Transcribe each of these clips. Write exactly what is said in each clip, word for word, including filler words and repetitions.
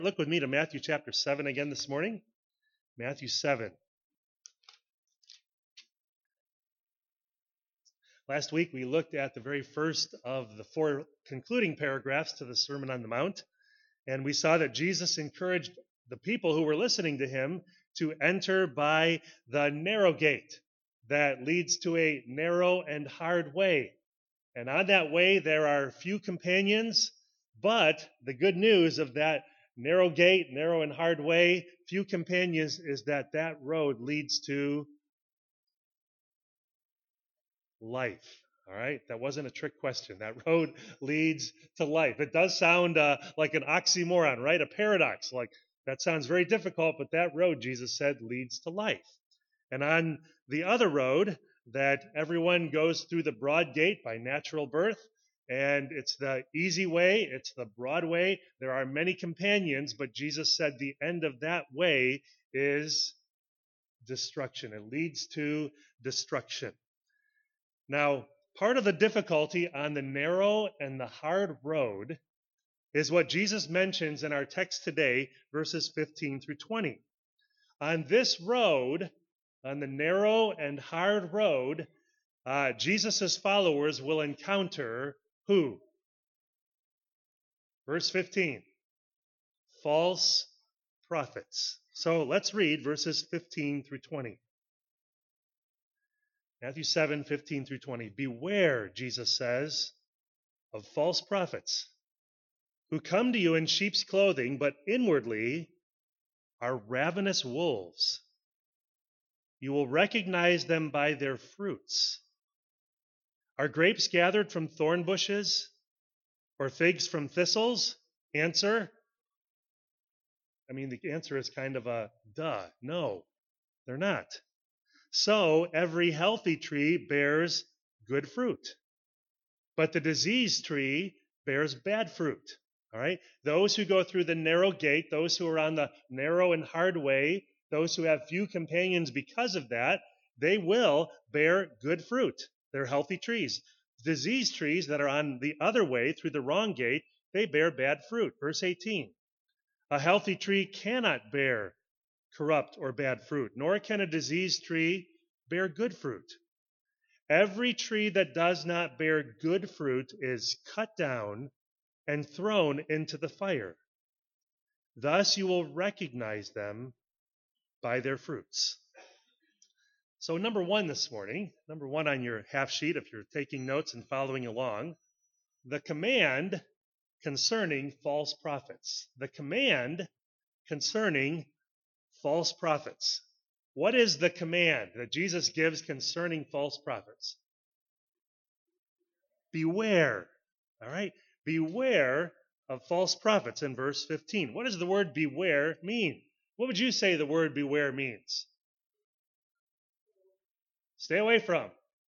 Look with me to Matthew chapter seven again this morning. Matthew seven. Last week we looked at the very first of the four concluding paragraphs to the Sermon on the Mount, and we saw that Jesus encouraged the people who were listening to him to enter by the narrow gate that leads to a narrow and hard way. And on that way there are few companions, but the good news of that narrow gate, narrow and hard way, few companions, is that that road leads to life. All right? That wasn't a trick question. That road leads to life. It does sound uh, like an oxymoron, right? A paradox. Like, that sounds very difficult, but that road, Jesus said, leads to life. And on the other road, that everyone goes through the broad gate by natural birth, and it's the easy way, it's the broad way. There are many companions, but Jesus said the end of that way is destruction. It leads to destruction. Now, part of the difficulty on the narrow and the hard road is what Jesus mentions in our text today, verses fifteen through twenty. On this road, on the narrow and hard road, uh, Jesus' followers will encounter who? Verse fifteen. False prophets. So let's read verses fifteen through twenty. Matthew seven, fifteen through twenty. Beware, Jesus says, of false prophets who come to you in sheep's clothing, but inwardly are ravenous wolves. You will recognize them by their fruits. Are grapes gathered from thorn bushes or figs from thistles? Answer. I mean, the answer is kind of a duh. No, they're not. So every healthy tree bears good fruit, but the diseased tree bears bad fruit. All right? Those who go through the narrow gate, those who are on the narrow and hard way, those who have few companions because of that, they will bear good fruit. They're healthy trees. Diseased trees that are on the other way, through the wrong gate, they bear bad fruit. Verse eighteen. A healthy tree cannot bear corrupt or bad fruit, nor can a diseased tree bear good fruit. Every tree that does not bear good fruit is cut down and thrown into the fire. Thus you will recognize them by their fruits. So number one this morning, number one on your half sheet if you're taking notes and following along, the command concerning false prophets. The command concerning false prophets. What is the command that Jesus gives concerning false prophets? Beware. All right? Beware of false prophets in verse fifteen. What does the word beware mean? What would you say the word beware means? Stay away from.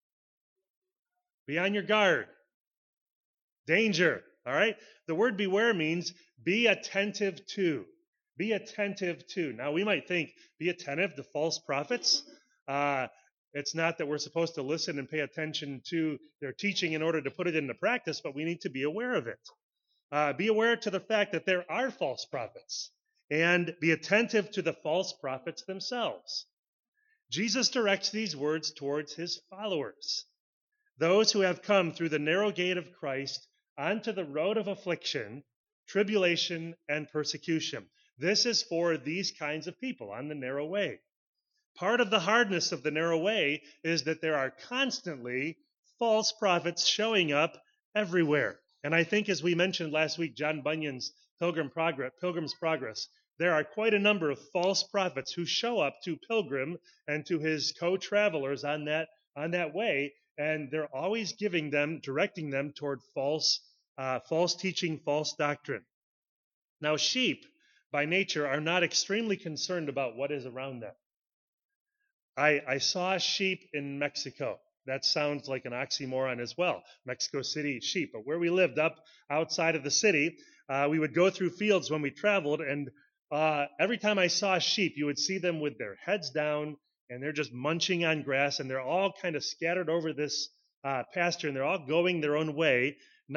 Be on your guard. Danger. All right? The word beware means be attentive to. Be attentive to. Now, we might think, be attentive to false prophets. Uh, it's not that we're supposed to listen and pay attention to their teaching in order to put it into practice, but we need to be aware of it. Uh, be aware to the fact that there are false prophets, and be attentive to the false prophets themselves. Jesus directs these words towards his followers, those who have come through the narrow gate of Christ onto the road of affliction, tribulation, and persecution. This is for these kinds of people on the narrow way. Part of the hardness of the narrow way is that there are constantly false prophets showing up everywhere. And I think, as we mentioned last week, John Bunyan's Pilgrim Progress, Pilgrim's Progress, there are quite a number of false prophets who show up to Pilgrim and to his co-travelers on that, on that way, and they're always giving them, directing them toward false, uh, false teaching, false doctrine. Now, sheep, by nature, are not extremely concerned about what is around them. I, I saw sheep in Mexico. That sounds like an oxymoron as well. Mexico City sheep. But where we lived up outside of the city, uh, we would go through fields when we traveled, and uh, every time I saw sheep, you would see them with their heads down, and they're just munching on grass, and they're all kind of scattered over this uh, pasture, and they're all going their own way, not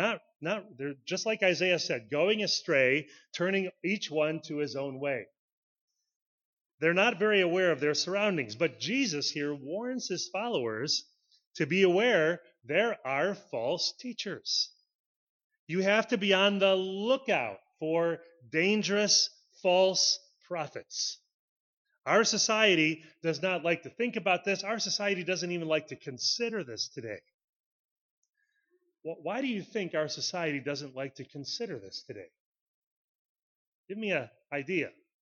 not, they're just like Isaiah said, going astray, turning each one to his own way. They're not very aware of their surroundings, but Jesus here warns his followers to be aware there are false teachers. You have to be on the lookout for dangerous false prophets. Our society does not like to think about this. Our society doesn't even like to consider this today. Well, why do you think our society doesn't like to consider this today? Give me an idea.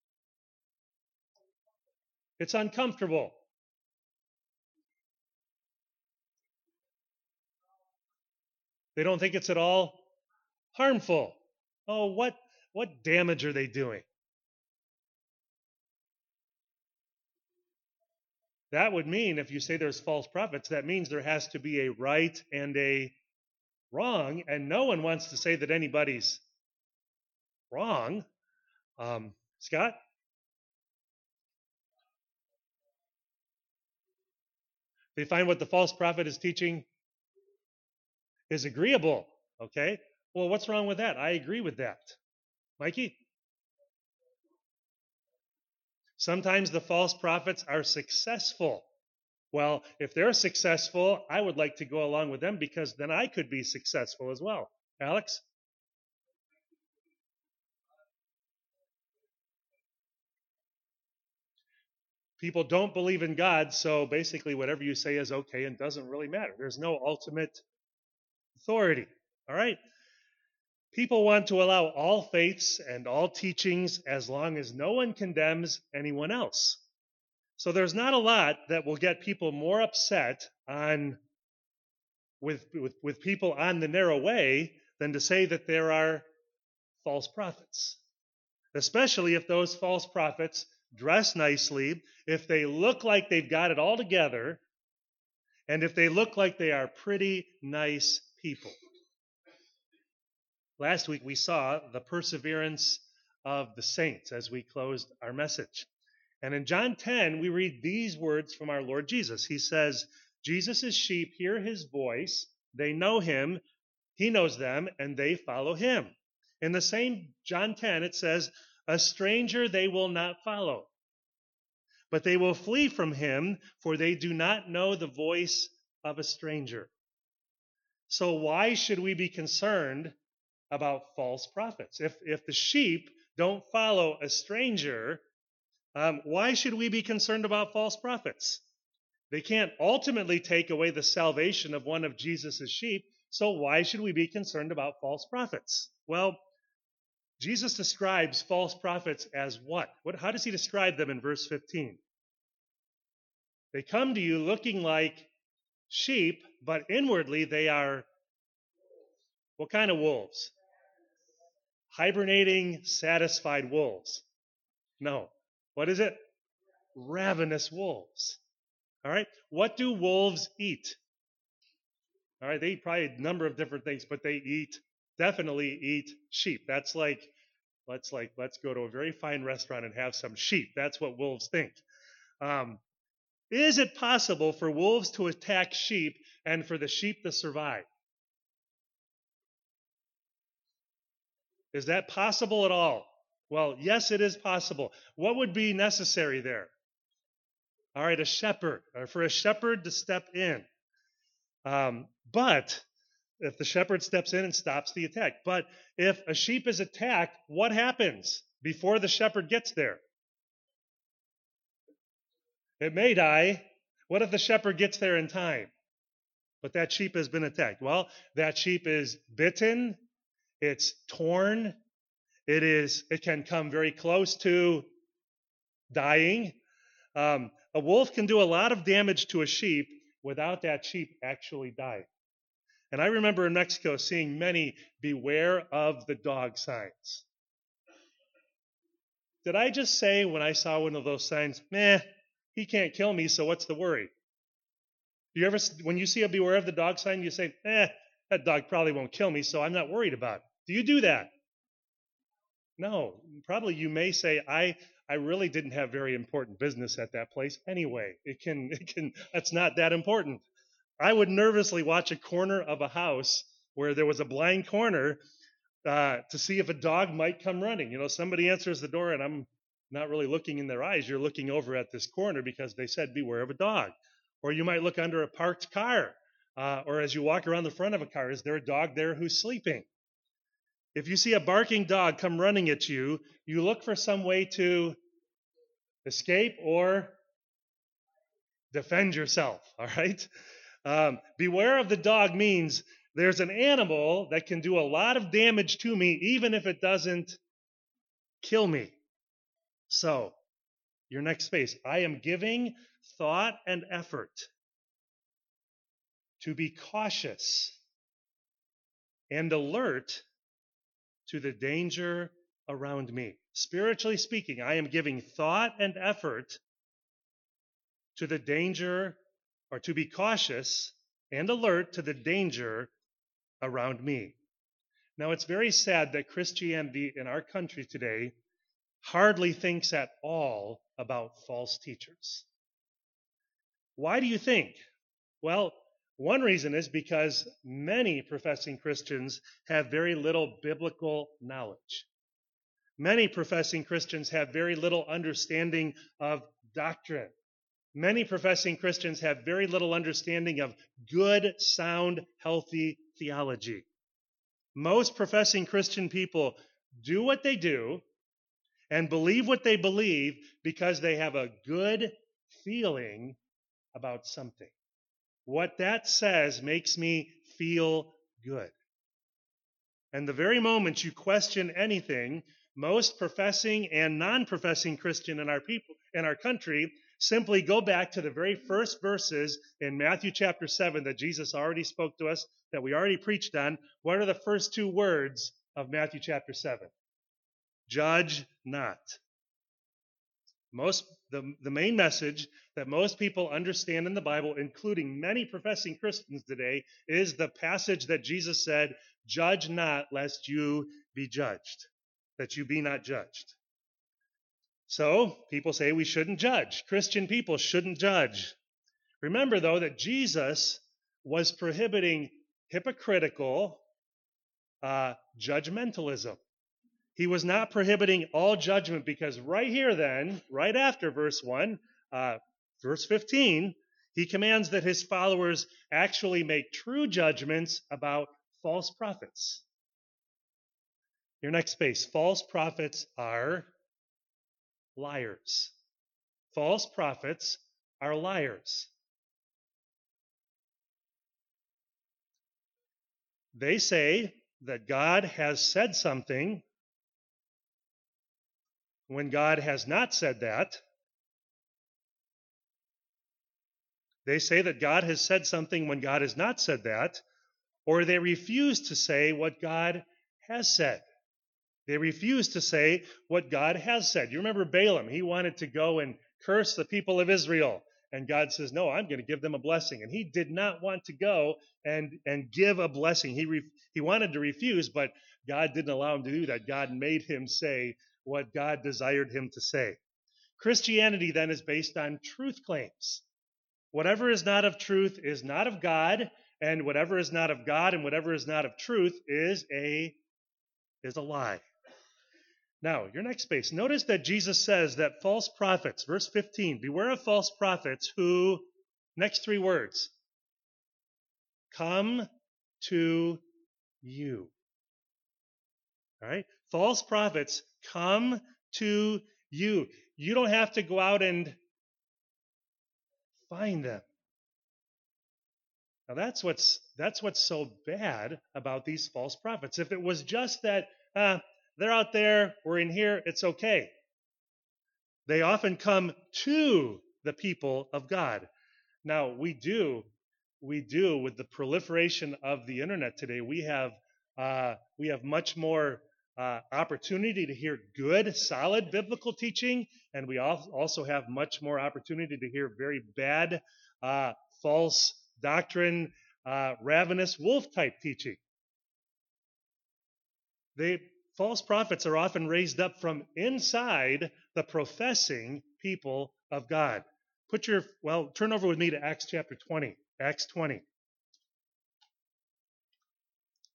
It's uncomfortable. They don't think it's at all harmful. Oh, what, what damage are they doing? That would mean, if you say there's false prophets, that means there has to be a right and a wrong, and no one wants to say that anybody's wrong. Um, Scott? They find what the false prophet is teaching is agreeable. Okay? Well, what's wrong with that? I agree with that. Mikey? Sometimes the false prophets are successful. Well, if they're successful, I would like to go along with them because then I could be successful as well. Alex? People don't believe in God, so basically whatever you say is okay and doesn't really matter. There's no ultimate authority. All right? People want to allow all faiths and all teachings as long as no one condemns anyone else. So there's not a lot that will get people more upset on with, with, with people on the narrow way than to say that there are false prophets. Especially if those false prophets dress nicely, if they look like they've got it all together, and if they look like they are pretty nice people. Last week we saw the perseverance of the saints as we closed our message. And in John ten, we read these words from our Lord Jesus. He says, Jesus' sheep hear his voice, they know him, he knows them, and they follow him. In the same John ten, it says, a stranger they will not follow, but they will flee from him, for they do not know the voice of a stranger. So why should we be concerned about false prophets? If, if the sheep don't follow a stranger, um, why should we be concerned about false prophets? They can't ultimately take away the salvation of one of Jesus' sheep, so why should we be concerned about false prophets? Well, Jesus describes false prophets as what? What? How does he describe them in verse fifteen? They come to you looking like sheep, but inwardly they are what kind of wolves? Hibernating, satisfied wolves. No. What is it? Ravenous wolves. All right? What do wolves eat? All right, they eat probably a number of different things, but they eat, definitely eat sheep. That's like, let's like, let's go to a very fine restaurant and have some sheep. That's what wolves think. Um, is it possible for wolves to attack sheep and for the sheep to survive? Is that possible at all? Well, yes, it is possible. What would be necessary there? All right, a shepherd, or for a shepherd to step in. Um, but if the shepherd steps in and stops the attack. But if a sheep is attacked, what happens before the shepherd gets there? It may die. What if the shepherd gets there in time? But that sheep has been attacked. Well, that sheep is bitten. It's torn. It is. It can come very close to dying. Um, a wolf can do a lot of damage to a sheep without that sheep actually dying. And I remember in Mexico seeing many beware of the dog signs. Did I just say when I saw one of those signs, meh, he can't kill me, so what's the worry? You ever, when you see a beware of the dog sign, you say, eh, that dog probably won't kill me, so I'm not worried about it. Do you do that? No, probably you may say, I I really didn't have very important business at that place anyway. It can, it can, that's not that important. I would nervously watch a corner of a house where there was a blind corner uh, to see if a dog might come running. You know, somebody answers the door and I'm not really looking in their eyes. You're looking over at this corner because they said, beware of a dog. Or you might look under a parked car. Uh, or as you walk around the front of a car, is there a dog there who's sleeping? If you see a barking dog come running at you, you look for some way to escape or defend yourself, all right? Um, beware of the dog means there's an animal that can do a lot of damage to me, even if it doesn't kill me. So, your next space. I am giving thought and effort to be cautious and alert to the danger around me. Spiritually speaking, I am giving thought and effort to the danger, or to be cautious and alert to the danger around me. Now, it's very sad that Christianity in our country today hardly thinks at all about false teachers. Why do you think? Well, one reason is because many professing Christians have very little biblical knowledge. Many professing Christians have very little understanding of doctrine. Many professing Christians have very little understanding of good, sound, healthy theology. Most professing Christian people do what they do and believe what they believe because they have a good feeling about something. What that says makes me feel good. And the very moment you question anything, most professing and non-professing Christian in our people in our country simply go back to the very first verses in Matthew chapter seven that Jesus already spoke to us, that we already preached on. What are the first two words of Matthew chapter seven? Judge not. Most the, the main message that most people understand in the Bible, including many professing Christians today, is the passage that Jesus said, judge not lest you be judged, that you be not judged. So, people say we shouldn't judge. Christian people shouldn't judge. Remember, though, that Jesus was prohibiting hypocritical uh, judgmentalism. He was not prohibiting all judgment because right here then, right after verse one, uh, verse fifteen, he commands that his followers actually make true judgments about false prophets. Your next space. False prophets are liars. False prophets are liars. They say that God has said something when God has not said that. They say that God has said something when God has not said that, or they refuse to say what God has said. They refuse to say what God has said. You remember Balaam? He wanted to go and curse the people of Israel. And God says, no, I'm going to give them a blessing. And he did not want to go and, and give a blessing. He, re, he wanted to refuse, but God didn't allow him to do that. God made him say what God desired him to say. Christianity then is based on truth claims. Whatever is not of truth is not of God, and whatever is not of God and whatever is not of truth is a, is a lie. Now, your next space. Notice that Jesus says that false prophets, verse fifteen, beware of false prophets who, next three words, come to you. All right? False prophets come to you. You don't have to go out and find them. Now that's what's that's what's so bad about these false prophets. If it was just that uh, they're out there, we're in here, it's okay. They often come to the people of God. Now we do, we do with the proliferation of the internet today. We have uh, we have much more uh, opportunity to hear good, solid biblical teaching, and we also have much more opportunity to hear very bad, uh, false doctrine, uh, ravenous wolf-type teaching. They, false prophets are often raised up from inside the professing people of God. Put your, well, turn over with me to Acts chapter twenty. Acts twenty.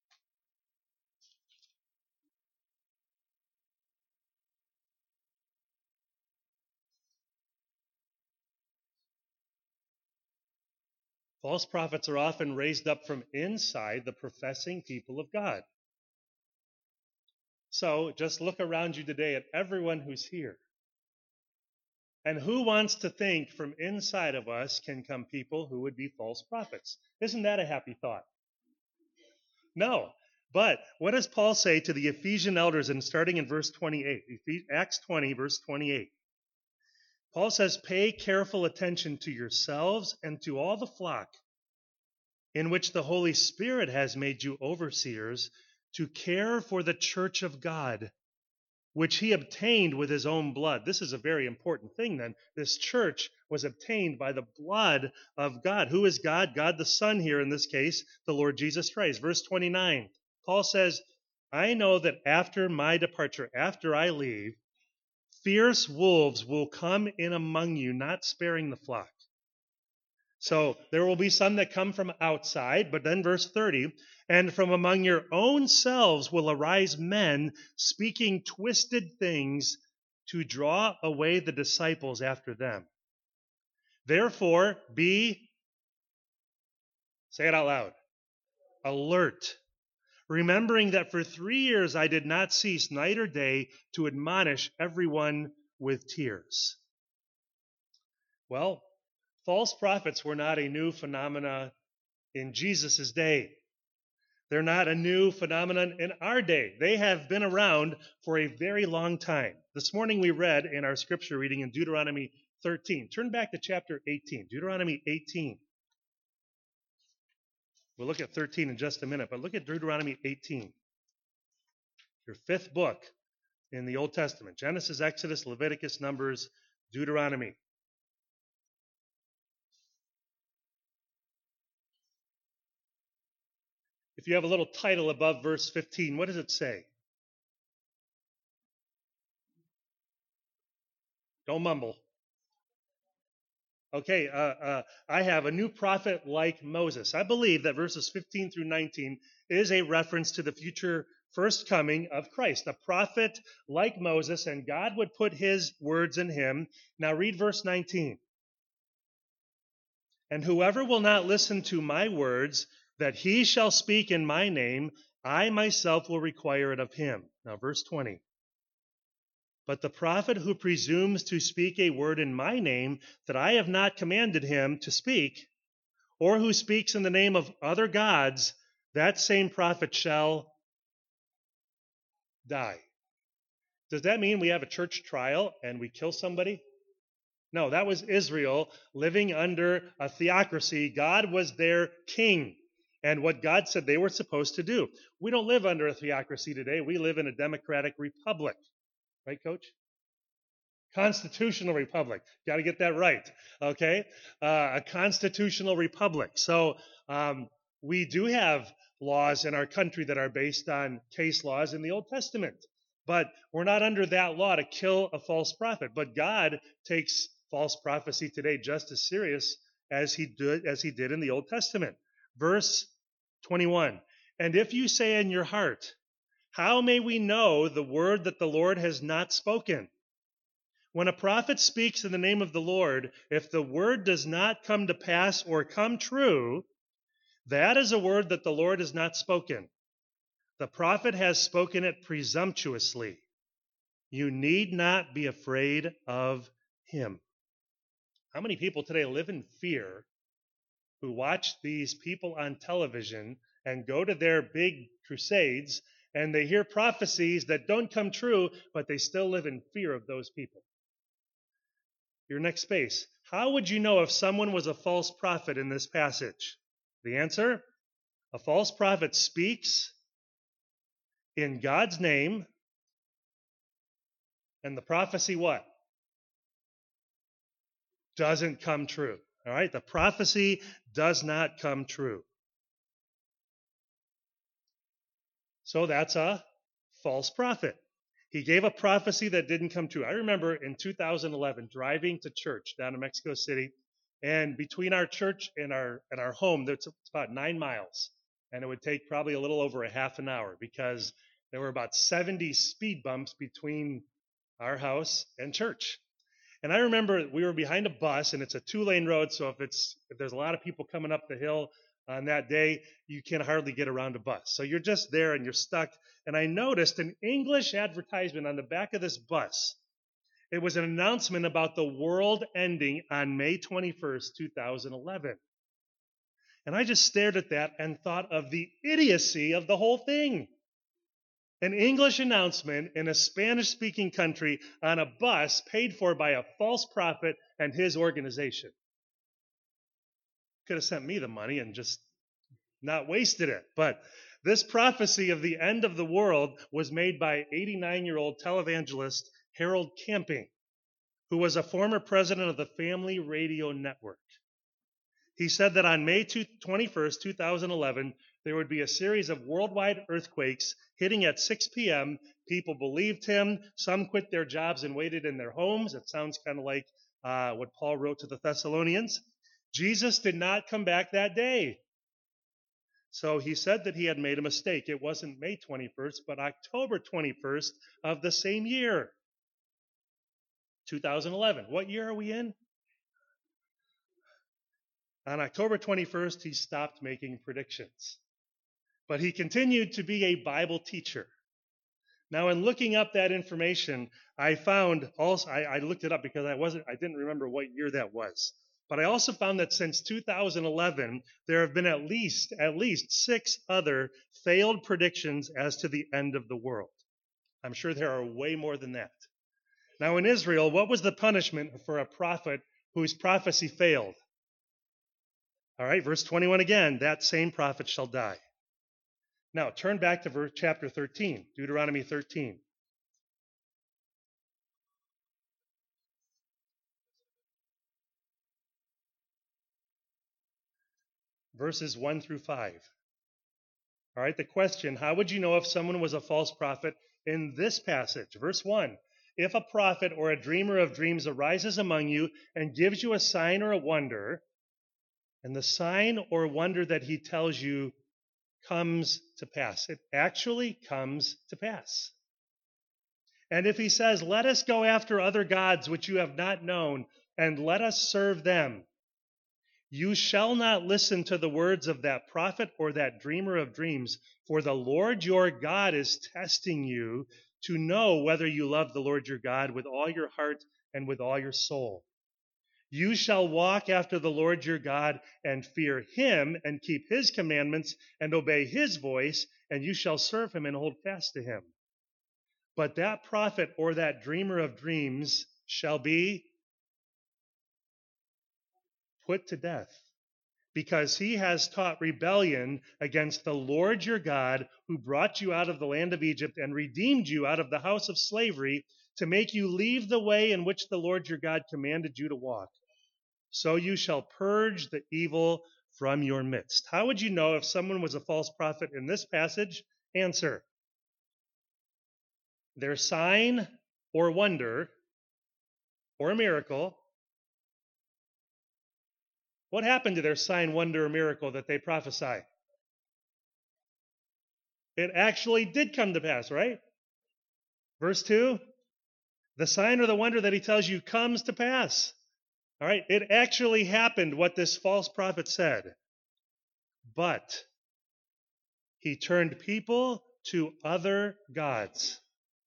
False prophets are often raised up from inside the professing people of God. So just look around you today at everyone who's here. And who wants to think from inside of us can come people who would be false prophets? Isn't that a happy thought? No. But what does Paul say to the Ephesian elders, and starting in verse twenty-eight, Acts twenty, verse twenty-eight? Paul says, pay careful attention to yourselves and to all the flock in which the Holy Spirit has made you overseers to care for the church of God, which he obtained with his own blood. This is a very important thing then. This church was obtained by the blood of God. Who is God? God the Son here in this case, the Lord Jesus Christ. Verse twenty-nine, Paul says, I know that after my departure, after I leave, fierce wolves will come in among you, not sparing the flock. So there will be some that come from outside, but then verse thirty, and from among your own selves will arise men speaking twisted things to draw away the disciples after them. Therefore, be, say it out loud, alert, remembering that for three years I did not cease night or day to admonish everyone with tears. Well, false prophets were not a new phenomena in Jesus' day. They're not a new phenomenon in our day. They have been around for a very long time. This morning we read in our scripture reading in Deuteronomy thirteen. Turn back to chapter eighteen, Deuteronomy eighteen. We'll look at thirteen in just a minute, but look at Deuteronomy eighteen, your fifth book in the Old Testament. Genesis, Exodus, Leviticus, Numbers, Deuteronomy. If you have a little title above verse fifteen, what does it say? Don't mumble. Okay, uh, uh, I have a new prophet like Moses. I believe that verses fifteen through nineteen is a reference to the future first coming of Christ, a prophet like Moses, and God would put his words in him. Now read verse nineteen. And whoever will not listen to my words, that he shall speak in my name, I myself will require it of him. Now verse twenty. But the prophet who presumes to speak a word in my name that I have not commanded him to speak, or who speaks in the name of other gods, that same prophet shall die. Does that mean we have a church trial and we kill somebody? No, that was Israel living under a theocracy. God was their king. And what God said they were supposed to do. We don't live under a theocracy today. We live in a democratic republic. Right, Coach? Constitutional republic. Got to get that right. Okay? Uh, a constitutional republic. So um, we do have laws in our country that are based on case laws in the Old Testament. But we're not under that law to kill a false prophet. But God takes false prophecy today just as serious as he did, as he did in the Old Testament. Verse twenty-one, and if you say in your heart, how may we know the word that the Lord has not spoken? When a prophet speaks in the name of the Lord, if the word does not come to pass or come true, that is a word that the Lord has not spoken. The prophet has spoken it presumptuously. You need not be afraid of him. How many people today live in fear who watch these people on television and go to their big crusades and they hear prophecies that don't come true, but they still live in fear of those people? Your next space. How would you know if someone was a false prophet in this passage? The answer? A false prophet speaks in God's name, and the prophecy what? Doesn't come true. All right? The prophecy does not come true. So that's a false prophet. He gave a prophecy that didn't come true. I remember in two thousand eleven driving to church down in Mexico City, and between our church and our and our home, it's about nine miles, and it would take probably a little over a half an hour because there were about seventy speed bumps between our house and church. And I remember we were behind a bus, and it's a two-lane road, so if it's if there's a lot of people coming up the hill on that day, you can hardly get around a bus. So you're just there and you're stuck. And I noticed an English advertisement on the back of this bus. It was an announcement about the world ending on May twenty-first, two thousand eleven. And I just stared at that and thought of the idiocy of the whole thing. An English announcement in a Spanish-speaking country on a bus paid for by a false prophet and his organization. Could have sent me the money and just not wasted it. But this prophecy of the end of the world was made by eighty-nine-year-old televangelist Harold Camping, who was a former president of the Family Radio Network. He said that on May twenty-first, two thousand eleven, there would be a series of worldwide earthquakes hitting at six p.m. People believed him. Some quit their jobs and waited in their homes. It sounds kind of like uh, what Paul wrote to the Thessalonians. Jesus did not come back that day. So he said that he had made a mistake. It wasn't May twenty-first, but October twenty-first of the same year, two thousand eleven. What year are we in? On October twenty-first, he stopped making predictions. But he continued to be a Bible teacher. Now, in looking up that information, I found also, I, I looked it up because I wasn't, I didn't remember what year that was. But I also found that since two thousand eleven, there have been at least, at least six other failed predictions as to the end of the world. I'm sure there are way more than that. Now, in Israel, what was the punishment for a prophet whose prophecy failed? All right, verse twenty-one again, that same prophet shall die. Now, turn back to verse, chapter thirteen, Deuteronomy thirteen. Verses one through five. All right, the question, how would you know if someone was a false prophet in this passage? Verse one, if a prophet or a dreamer of dreams arises among you and gives you a sign or a wonder, and the sign or wonder that he tells you comes to pass. It actually comes to pass. And if he says, let us go after other gods which you have not known, and let us serve them, you shall not listen to the words of that prophet or that dreamer of dreams, for the Lord your God is testing you to know whether you love the Lord your God with all your heart and with all your soul. You shall walk after the Lord your God and fear him and keep his commandments and obey his voice, and you shall serve him and hold fast to him. But that prophet or that dreamer of dreams shall be put to death, because he has taught rebellion against the Lord your God, who brought you out of the land of Egypt and redeemed you out of the house of slavery, to make you leave the way in which the Lord your God commanded you to walk. So you shall purge the evil from your midst. How would you know if someone was a false prophet in this passage? Answer. Their sign or wonder or miracle. What happened to their sign, wonder, or miracle that they prophesy? It actually did come to pass, right? Verse two, the sign or the wonder that he tells you comes to pass. All right, it actually happened what this false prophet said. But he turned people to other gods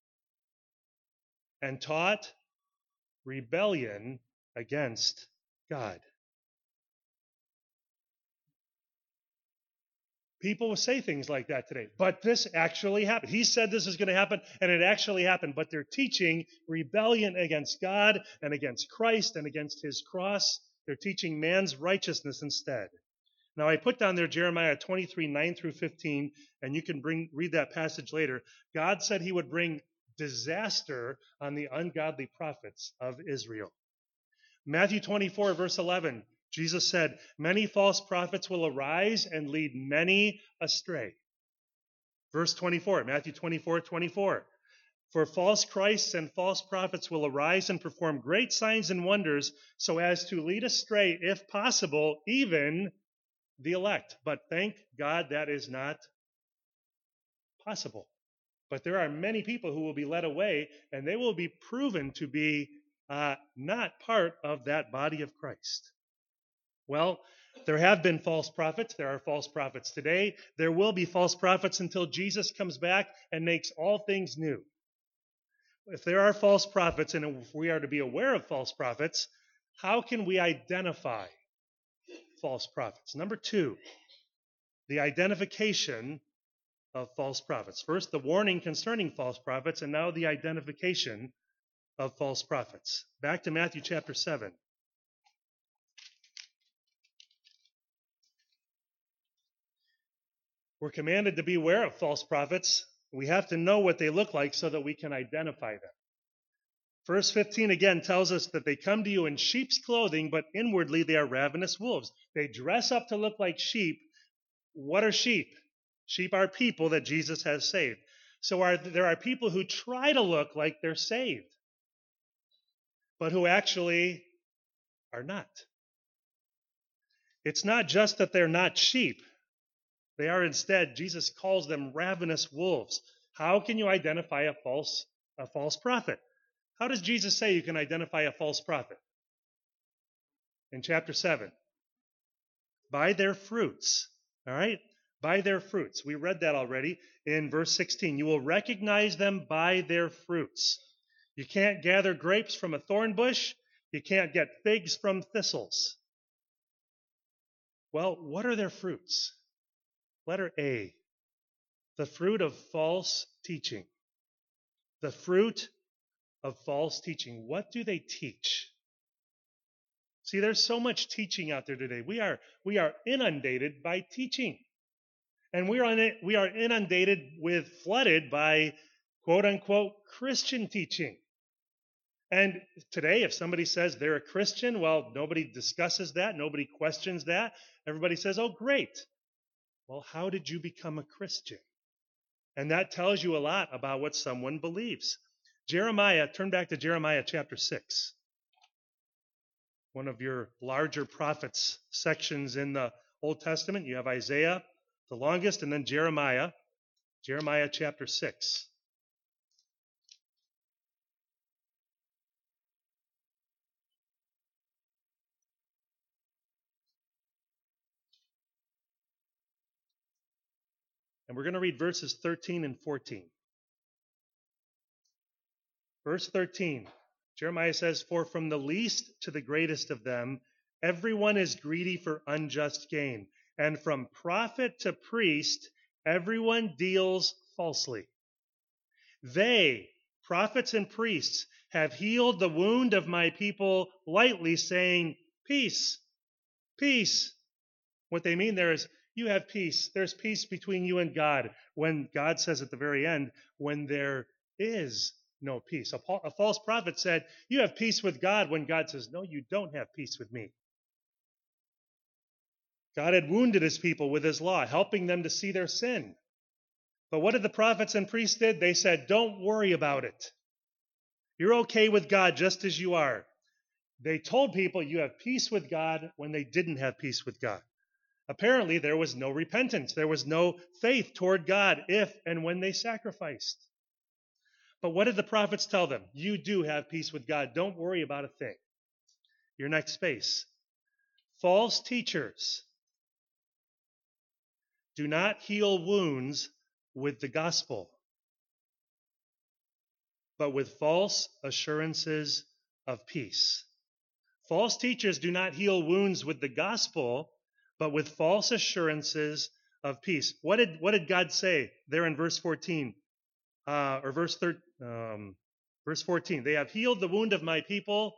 and taught rebellion against God. People will say things like that today, but this actually happened. He said this is going to happen, and it actually happened, but they're teaching rebellion against God and against Christ and against his cross. They're teaching man's righteousness instead. Now, I put down there Jeremiah twenty-three, nine through fifteen, and you can bring read that passage later. God said he would bring disaster on the ungodly prophets of Israel. Matthew twenty-four, verse eleven. Jesus said, many false prophets will arise and lead many astray. Verse twenty-four, Matthew twenty-four, twenty-four. For false Christs and false prophets will arise and perform great signs and wonders so as to lead astray, if possible, even the elect. But thank God that is not possible. But there are many people who will be led away, and they will be proven to be uh, not part of that body of Christ? Well, there have been false prophets. There are false prophets today. There will be false prophets until Jesus comes back and makes all things new. If there are false prophets, and if we are to be aware of false prophets, how can we identify false prophets? Number two, the identification of false prophets. First, the warning concerning false prophets, and now the identification of false prophets. Back to Matthew chapter seven. We're commanded to be aware of false prophets. We have to know what they look like so that we can identify them. Verse fifteen again tells us that they come to you in sheep's clothing, but inwardly they are ravenous wolves. They dress up to look like sheep. What are sheep? Sheep are people that Jesus has saved. So are, there are people who try to look like they're saved, but who actually are not. It's not just that they're not sheep. They are instead, Jesus calls them ravenous wolves. How can you identify a false, a false prophet? How does Jesus say you can identify a false prophet? In chapter seven. By their fruits. All right? By their fruits. We read that already in verse sixteen. You will recognize them by their fruits. You can't gather grapes from a thorn bush. You can't get figs from thistles. Well, what are their fruits? Letter A, the fruit of false teaching. The fruit of false teaching. What do they teach? See, there's so much teaching out there today. We are, we are inundated by teaching. And we are, in, we are inundated with, flooded by, quote unquote, Christian teaching. And today, if somebody says they're a Christian, well, nobody discusses that. Nobody questions that. Everybody says, oh, great. Well, how did you become a Christian? And that tells you a lot about what someone believes. Jeremiah, turn back to Jeremiah chapter six. One of your larger prophets sections in the Old Testament. You have Isaiah, the longest, and then Jeremiah. Jeremiah chapter six. And we're going to read verses thirteen and fourteen. Verse thirteen, Jeremiah says, for from the least to the greatest of them, everyone is greedy for unjust gain. And from prophet to priest, everyone deals falsely. They, prophets and priests, have healed the wound of my people lightly, saying, peace, peace. What they mean there is, you have peace. There's peace between you and God. When God says at the very end, when there is no peace. A, a false prophet said, you have peace with God, when God says, no, you don't have peace with me. God had wounded his people with his law, helping them to see their sin. But what did the prophets and priests did? They said, don't worry about it. You're okay with God just as you are. They told people you have peace with God when they didn't have peace with God. Apparently, there was no repentance. There was no faith toward God if and when they sacrificed. But what did the prophets tell them? You do have peace with God. Don't worry about a thing. Your next space. False teachers do not heal wounds with the gospel, but with false assurances of peace. False teachers do not heal wounds with the gospel, but with false assurances of peace. What did, what did God say there in verse fourteen? Uh, or verse thirteen, um, verse fourteen. They have healed the wound of my people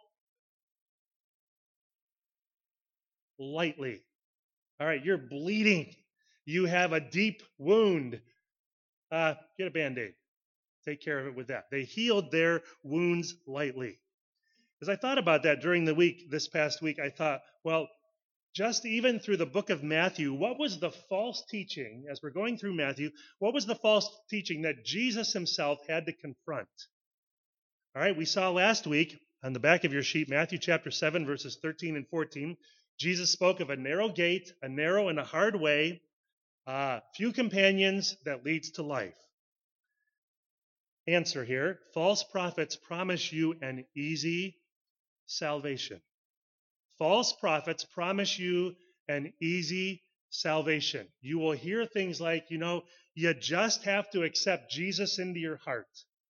lightly. All right, you're bleeding. You have a deep wound. Uh, get a Band-Aid. Take care of it with that. They healed their wounds lightly. As I thought about that during the week, this past week, I thought, well, just even through the book of Matthew, what was the false teaching, as we're going through Matthew, what was the false teaching that Jesus himself had to confront? All right, we saw last week on the back of your sheet, Matthew chapter seven, verses thirteen and fourteen, Jesus spoke of a narrow gate, a narrow and a hard way, uh, few companions that leads to life. Answer here, false prophets promise you an easy salvation. False prophets promise you an easy salvation. You will hear things like, you know, you just have to accept Jesus into your heart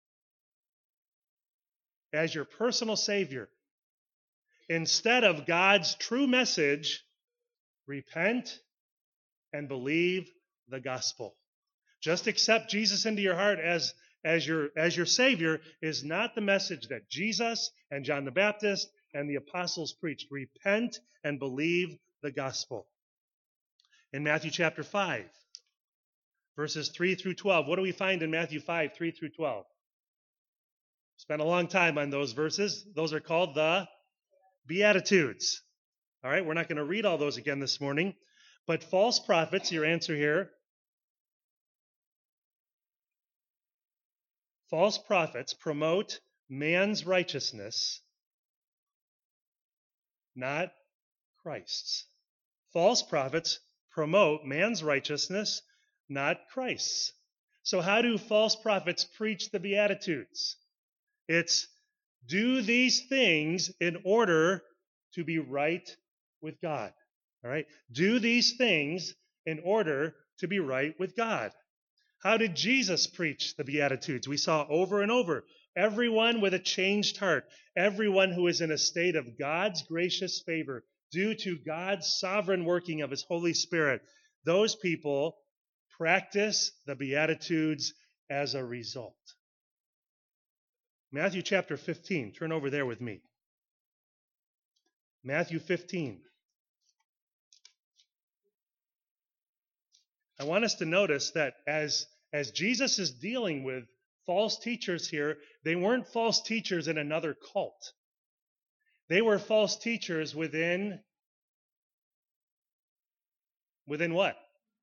as your personal Savior. Instead of God's true message, repent and believe the gospel. Just accept Jesus into your heart as, as, your, as your Savior is not the message that Jesus and John the Baptist and the apostles preached. Repent and believe the gospel. In Matthew chapter five, verses three through twelve, what do we find in Matthew five, three through twelve? Spent a long time on those verses. Those are called the Beatitudes. All right, we're not going to read all those again this morning. But false prophets, your answer here. False prophets promote man's righteousness, not Christ's. False prophets promote man's righteousness, not Christ's. So how do false prophets preach the Beatitudes? It's do these things in order to be right with God. All right? Do these things in order to be right with God. How did Jesus preach the Beatitudes? We saw over and over. Everyone with a changed heart, everyone who is in a state of God's gracious favor due to God's sovereign working of His Holy Spirit, those people practice the Beatitudes as a result. Matthew chapter fifteen. Turn over there with me. Matthew fifteen. I want us to notice that as, as Jesus is dealing with false teachers here, they weren't false teachers in another cult. They were false teachers within, within what?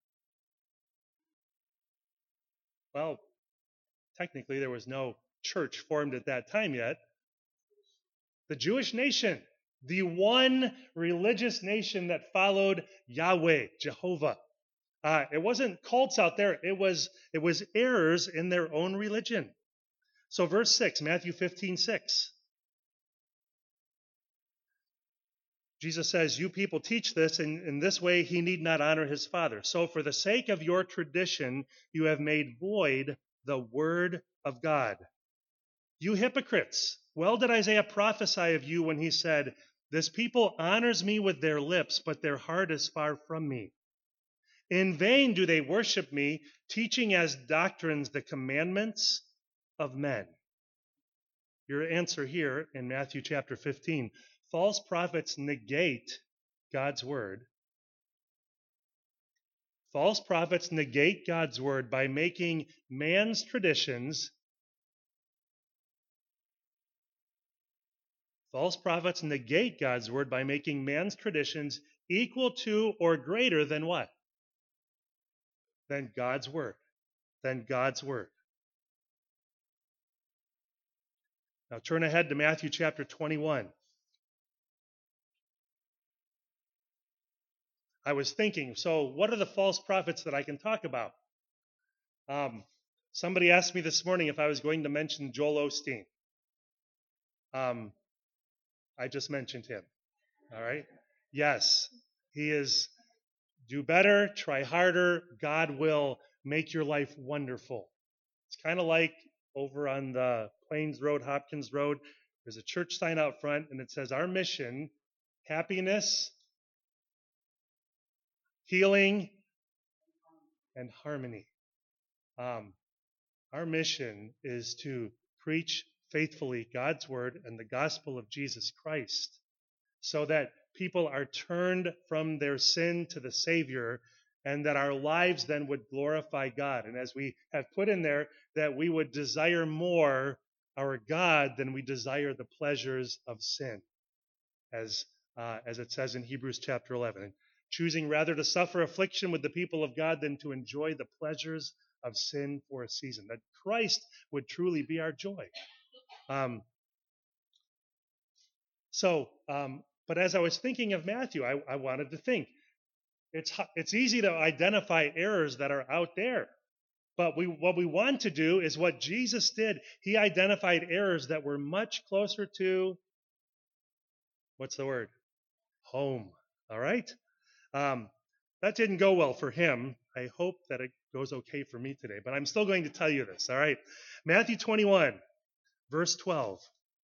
Well, technically there was no church formed at that time yet. The Jewish nation, the one religious nation that followed Yahweh, Jehovah. Uh, it wasn't cults out there. It was, it was errors in their own religion. So verse six, Matthew fifteen, six. Jesus says, you people teach this, and in this way he need not honor his Father. So for the sake of your tradition, you have made void the word of God. You hypocrites, well did Isaiah prophesy of you when he said, this people honors me with their lips, but their heart is far from me. In vain do they worship me, teaching as doctrines the commandments of men. Your answer here in Matthew chapter fifteen. False prophets negate God's word. False prophets negate God's word by making man's traditions. False prophets negate God's word by making man's traditions equal to or greater than what? Than God's word. Than God's word. Now turn ahead to Matthew chapter twenty-one. I was thinking, so what are the false prophets that I can talk about? Um, somebody asked me this morning if I was going to mention Joel Osteen. Um, I just mentioned him. All right? Yes, he is. Do better, try harder. God will make your life wonderful. It's kind of like over on the Plains Road, Hopkins Road, there's a church sign out front, and it says, our mission, happiness, healing, and harmony. Um, our mission is to preach faithfully God's word and the gospel of Jesus Christ so that people are turned from their sin to the Savior and that our lives then would glorify God. And as we have put in there, that we would desire more our God than we desire the pleasures of sin, as, uh, as it says in Hebrews chapter eleven. Choosing rather to suffer affliction with the people of God than to enjoy the pleasures of sin for a season. That Christ would truly be our joy. Um, so, um, but as I was thinking of Matthew, I, I wanted to think, it's, it's easy to identify errors that are out there. But we, what we want to do is what Jesus did. He identified errors that were much closer to What's the word? Home. All right? Um, that didn't go well for him. I hope that it goes okay for me today, but I'm still going to tell you this. All right? Matthew twenty-one, verse twelve.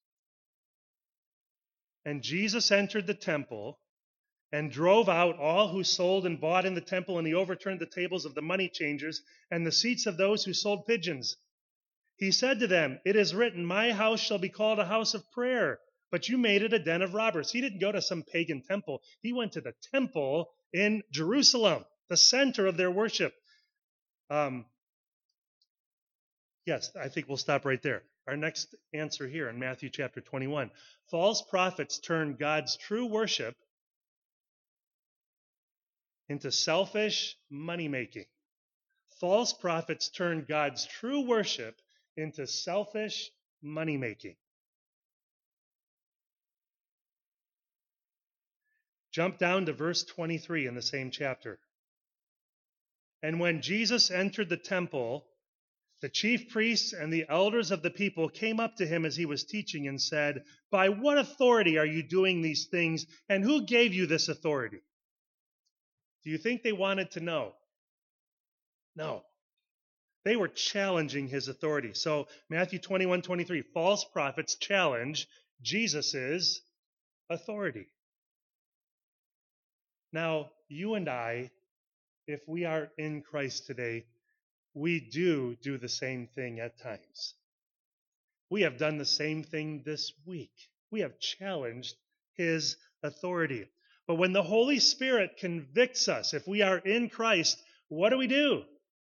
And Jesus entered the temple and drove out all who sold and bought in the temple, and he overturned the tables of the money changers and the seats of those who sold pigeons. He said to them, "It is written, my house shall be called a house of prayer, but you made it a den of robbers." He didn't go to some pagan temple. He went to the temple in Jerusalem, the center of their worship. Um, yes, I think we'll stop right there. Our next answer here in Matthew chapter twenty-one. False prophets turn God's true worship into selfish money-making. False prophets turn God's true worship into selfish money-making. Jump down to verse twenty-three in the same chapter. And when Jesus entered the temple, the chief priests and the elders of the people came up to him as he was teaching and said, "By what authority are you doing these things, and who gave you this authority?" Do you think they wanted to know? No. They were challenging his authority. So Matthew twenty-one, twenty-three, false prophets challenge Jesus' authority. Now, you and I, if we are in Christ today, we do do the same thing at times. We have done the same thing this week. We have challenged his authority. But when the Holy Spirit convicts us, if we are in Christ, what do we do?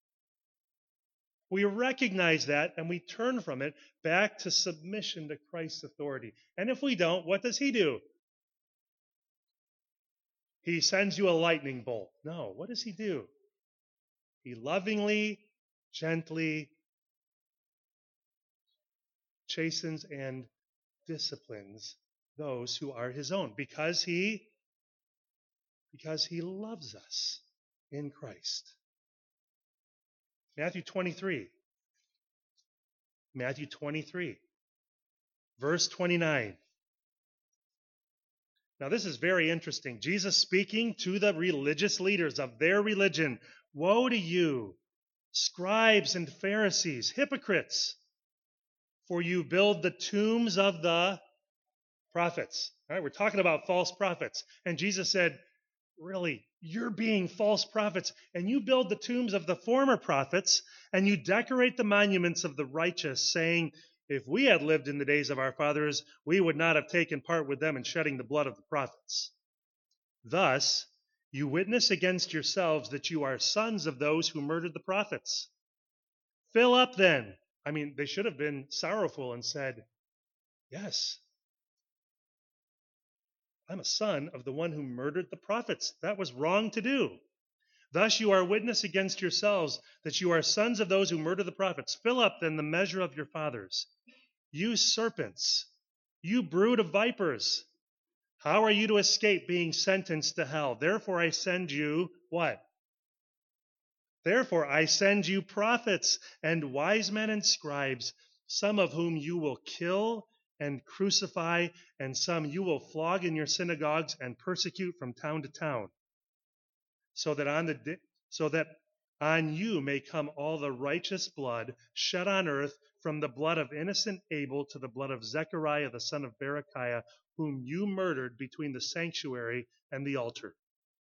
We recognize that and we turn from it back to submission to Christ's authority. And if we don't, what does he do? He sends you a lightning bolt. No, what does he do? He lovingly, gently chastens and disciplines those who are his own because he because he loves us in Christ. Matthew twenty-three. Matthew twenty-three, verse twenty-nine. Now, this is very interesting. Jesus speaking to the religious leaders of their religion. "Woe to you, scribes and Pharisees, hypocrites, for you build the tombs of the prophets." All right, we're talking about false prophets. And Jesus said, really, you're being false prophets, and you build the tombs of the former prophets, and you decorate the monuments of the righteous, saying, "If we had lived in the days of our fathers, we would not have taken part with them in shedding the blood of the prophets." Thus, you witness against yourselves that you are sons of those who murdered the prophets. Fill up then. I mean, they should have been sorrowful and said, "Yes, I'm a son of the one who murdered the prophets. That was wrong to do." Thus you are witness against yourselves that you are sons of those who murder the prophets. Fill up then the measure of your fathers. You serpents, you brood of vipers, how are you to escape being sentenced to hell? Therefore I send you, what? Therefore I send you prophets and wise men and scribes, some of whom you will kill and crucify, and some you will flog in your synagogues and persecute from town to town, so that on the di- so that on you may come all the righteous blood shed on earth, from the blood of innocent Abel to the blood of Zechariah the son of Berechiah, whom you murdered between the sanctuary and the altar.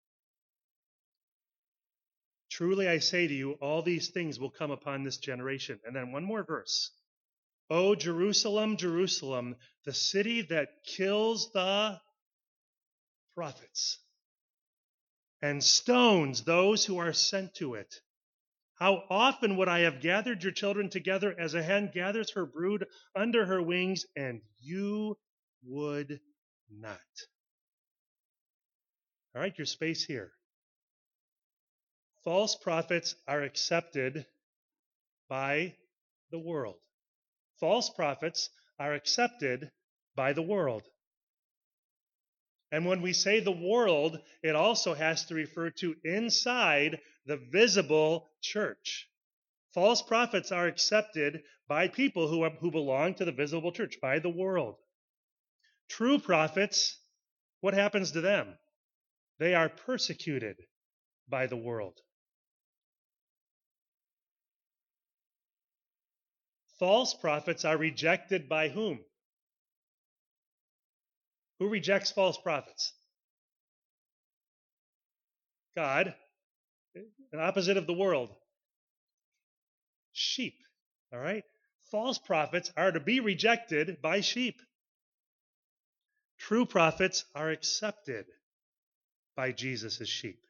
Truly I say to you, all these things will come upon this generation. And then one more verse. O Jerusalem, Jerusalem, the city that kills the prophets and stones those who are sent to it. How often would I have gathered your children together as a hen gathers her brood under her wings, and you would not. All right, your space here. False prophets are accepted by the world. False prophets are accepted by the world. And when we say the world, it also has to refer to inside the visible church. False prophets are accepted by people who, are, who belong to the visible church, by the world. True prophets what happens to them? They are persecuted by the world. False prophets are rejected by whom? Who rejects false prophets? God. An opposite of the world. Sheep. All right? False prophets are to be rejected by sheep. True prophets are accepted by Jesus' sheep.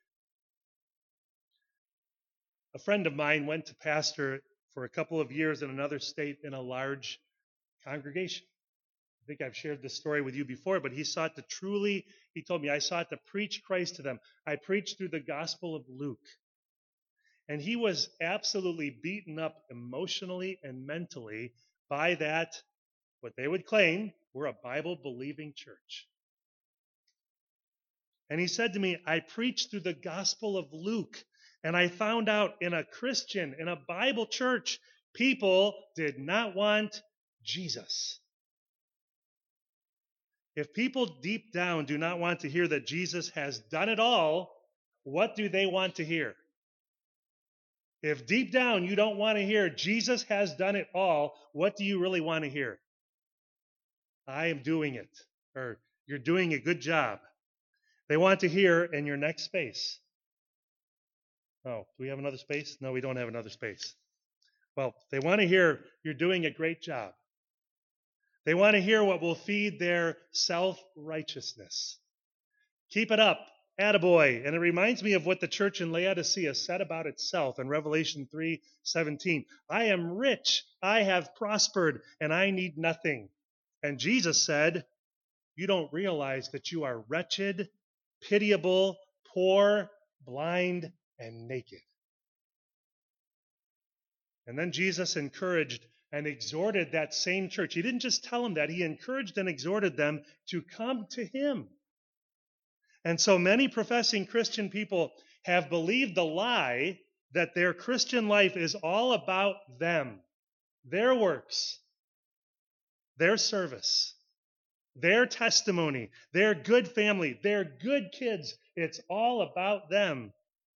A friend of mine went to pastor for a couple of years in another state in a large congregation. I think I've shared this story with you before, but he sought to truly, he told me, I sought to preach Christ to them. I preached through the Gospel of Luke. And he was absolutely beaten up emotionally and mentally by that, what they would claim, we're a Bible-believing church. And he said to me, I preached through the Gospel of Luke, and I found out in a Christian, in a Bible church, people did not want Jesus. If people deep down do not want to hear that Jesus has done it all, what do they want to hear? If deep down you don't want to hear Jesus has done it all, what do you really want to hear? I am doing it, or you're doing a good job. They want to hear in your next space. Oh, do we have another space? No, we don't have another space. Well, they want to hear you're doing a great job. They want to hear what will feed their self-righteousness. Keep it up. Attaboy. And it reminds me of what the church in Laodicea said about itself in Revelation three seventeen. I am rich, I have prospered, and I need nothing. And Jesus said, you don't realize that you are wretched, pitiable, poor, blind, and naked. And then Jesus encouraged and exhorted that same church. He didn't just tell them that, he encouraged and exhorted them to come to him. And so many professing Christian people have believed the lie that their Christian life is all about them, their works, their service, their testimony, their good family, their good kids. It's all about them.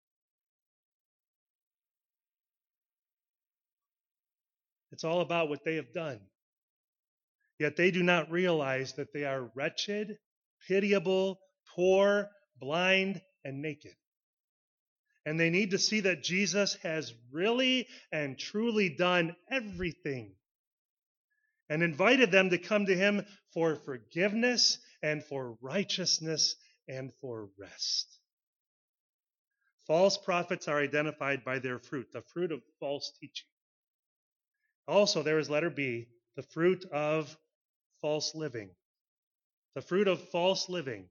It's all about what they have done. Yet they do not realize that they are wretched, pitiable, poor, blind, and naked. And they need to see that Jesus has really and truly done everything and invited them to come to him for forgiveness and for righteousness and for rest. False prophets are identified by their fruit, the fruit of false teaching. Also, there is letter B, the fruit of false living. The fruit of false living.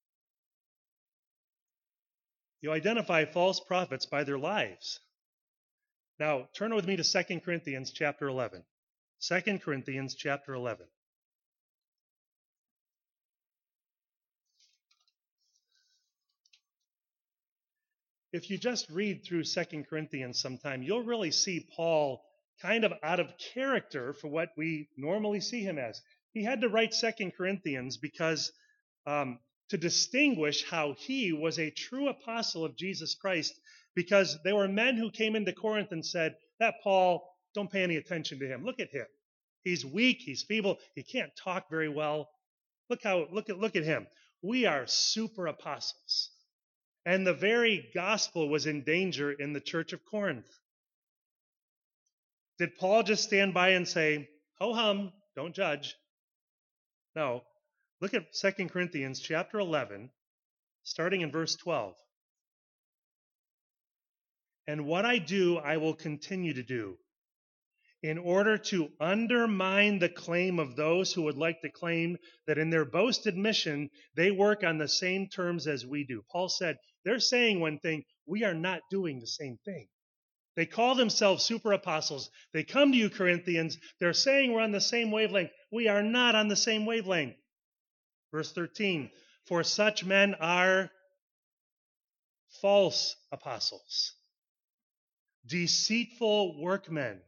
You identify false prophets by their lives. Now, turn with me to Second Corinthians chapter eleven. Second Corinthians chapter eleven. If you just read through Second Corinthians sometime, you'll really see Paul kind of out of character for what we normally see him as. He had to write Second Corinthians because um, to distinguish how he was a true apostle of Jesus Christ, because there were men who came into Corinth and said, that Paul, don't pay any attention to him. Look at him. He's weak, he's feeble, he can't talk very well. Look how look at look at him. We are super apostles. And the very gospel was in danger in the church of Corinth. Did Paul just stand by and say, ho hum, don't judge? No. Look at Second Corinthians chapter eleven, starting in verse twelve. And what I do, I will continue to do, in order to undermine the claim of those who would like to claim that in their boasted mission, they work on the same terms as we do. Paul said, they're saying one thing, we are not doing the same thing. They call themselves super apostles. They come to you, Corinthians. They're saying we're on the same wavelength. We are not on the same wavelength. Verse thirteen, for such men are false apostles, deceitful workmen,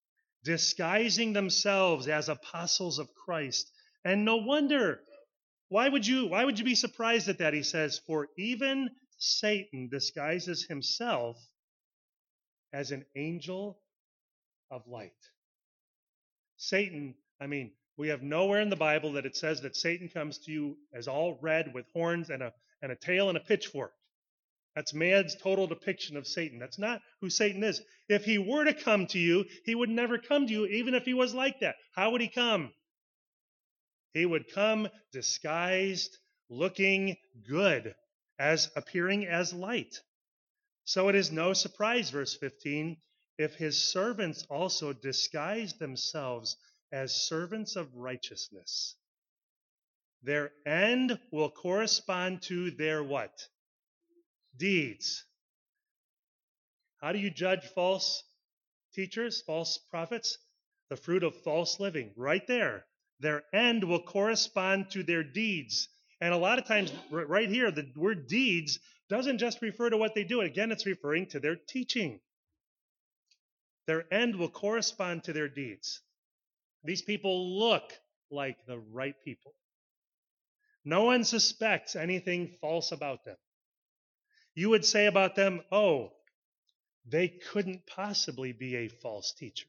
disguising themselves as apostles of Christ. And no wonder. Why would you, why would you be surprised at that? He says, for even Satan disguises himself as an angel of light. Satan, I mean, we have nowhere in the Bible that it says that Satan comes to you as all red with horns and a, and a tail and a pitchfork. That's man's total depiction of Satan. That's not who Satan is. If he were to come to you, he would never come to you, even if he was like that. How would he come? He would come disguised, looking good, as appearing as light. So it is no surprise, verse fifteen, if his servants also disguise themselves as servants of righteousness. Their end will correspond to their what? Deeds. How do you judge false teachers, false prophets? The fruit of false living, right there. Their end will correspond to their deeds. And a lot of times, right here, the word deeds doesn't just refer to what they do. Again, it's referring to their teaching. Their end will correspond to their deeds. These people look like the right people. No one suspects anything false about them. You would say about them, oh, they couldn't possibly be a false teacher.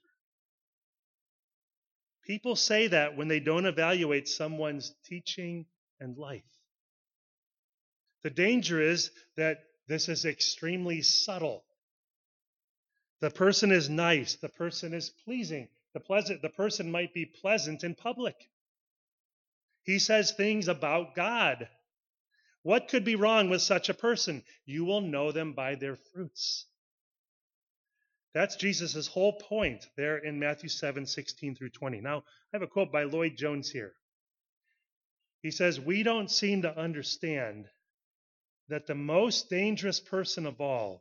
People say that when they don't evaluate someone's teaching and life. The danger is that this is extremely subtle. The person is nice. The person is pleasing. The, pleasant, the person might be pleasant in public. He says things about God. What could be wrong with such a person? You will know them by their fruits. That's Jesus' whole point there in Matthew seven, sixteen through twenty. Now, I have a quote by Lloyd Jones here. He says, we don't seem to understand that the most dangerous person of all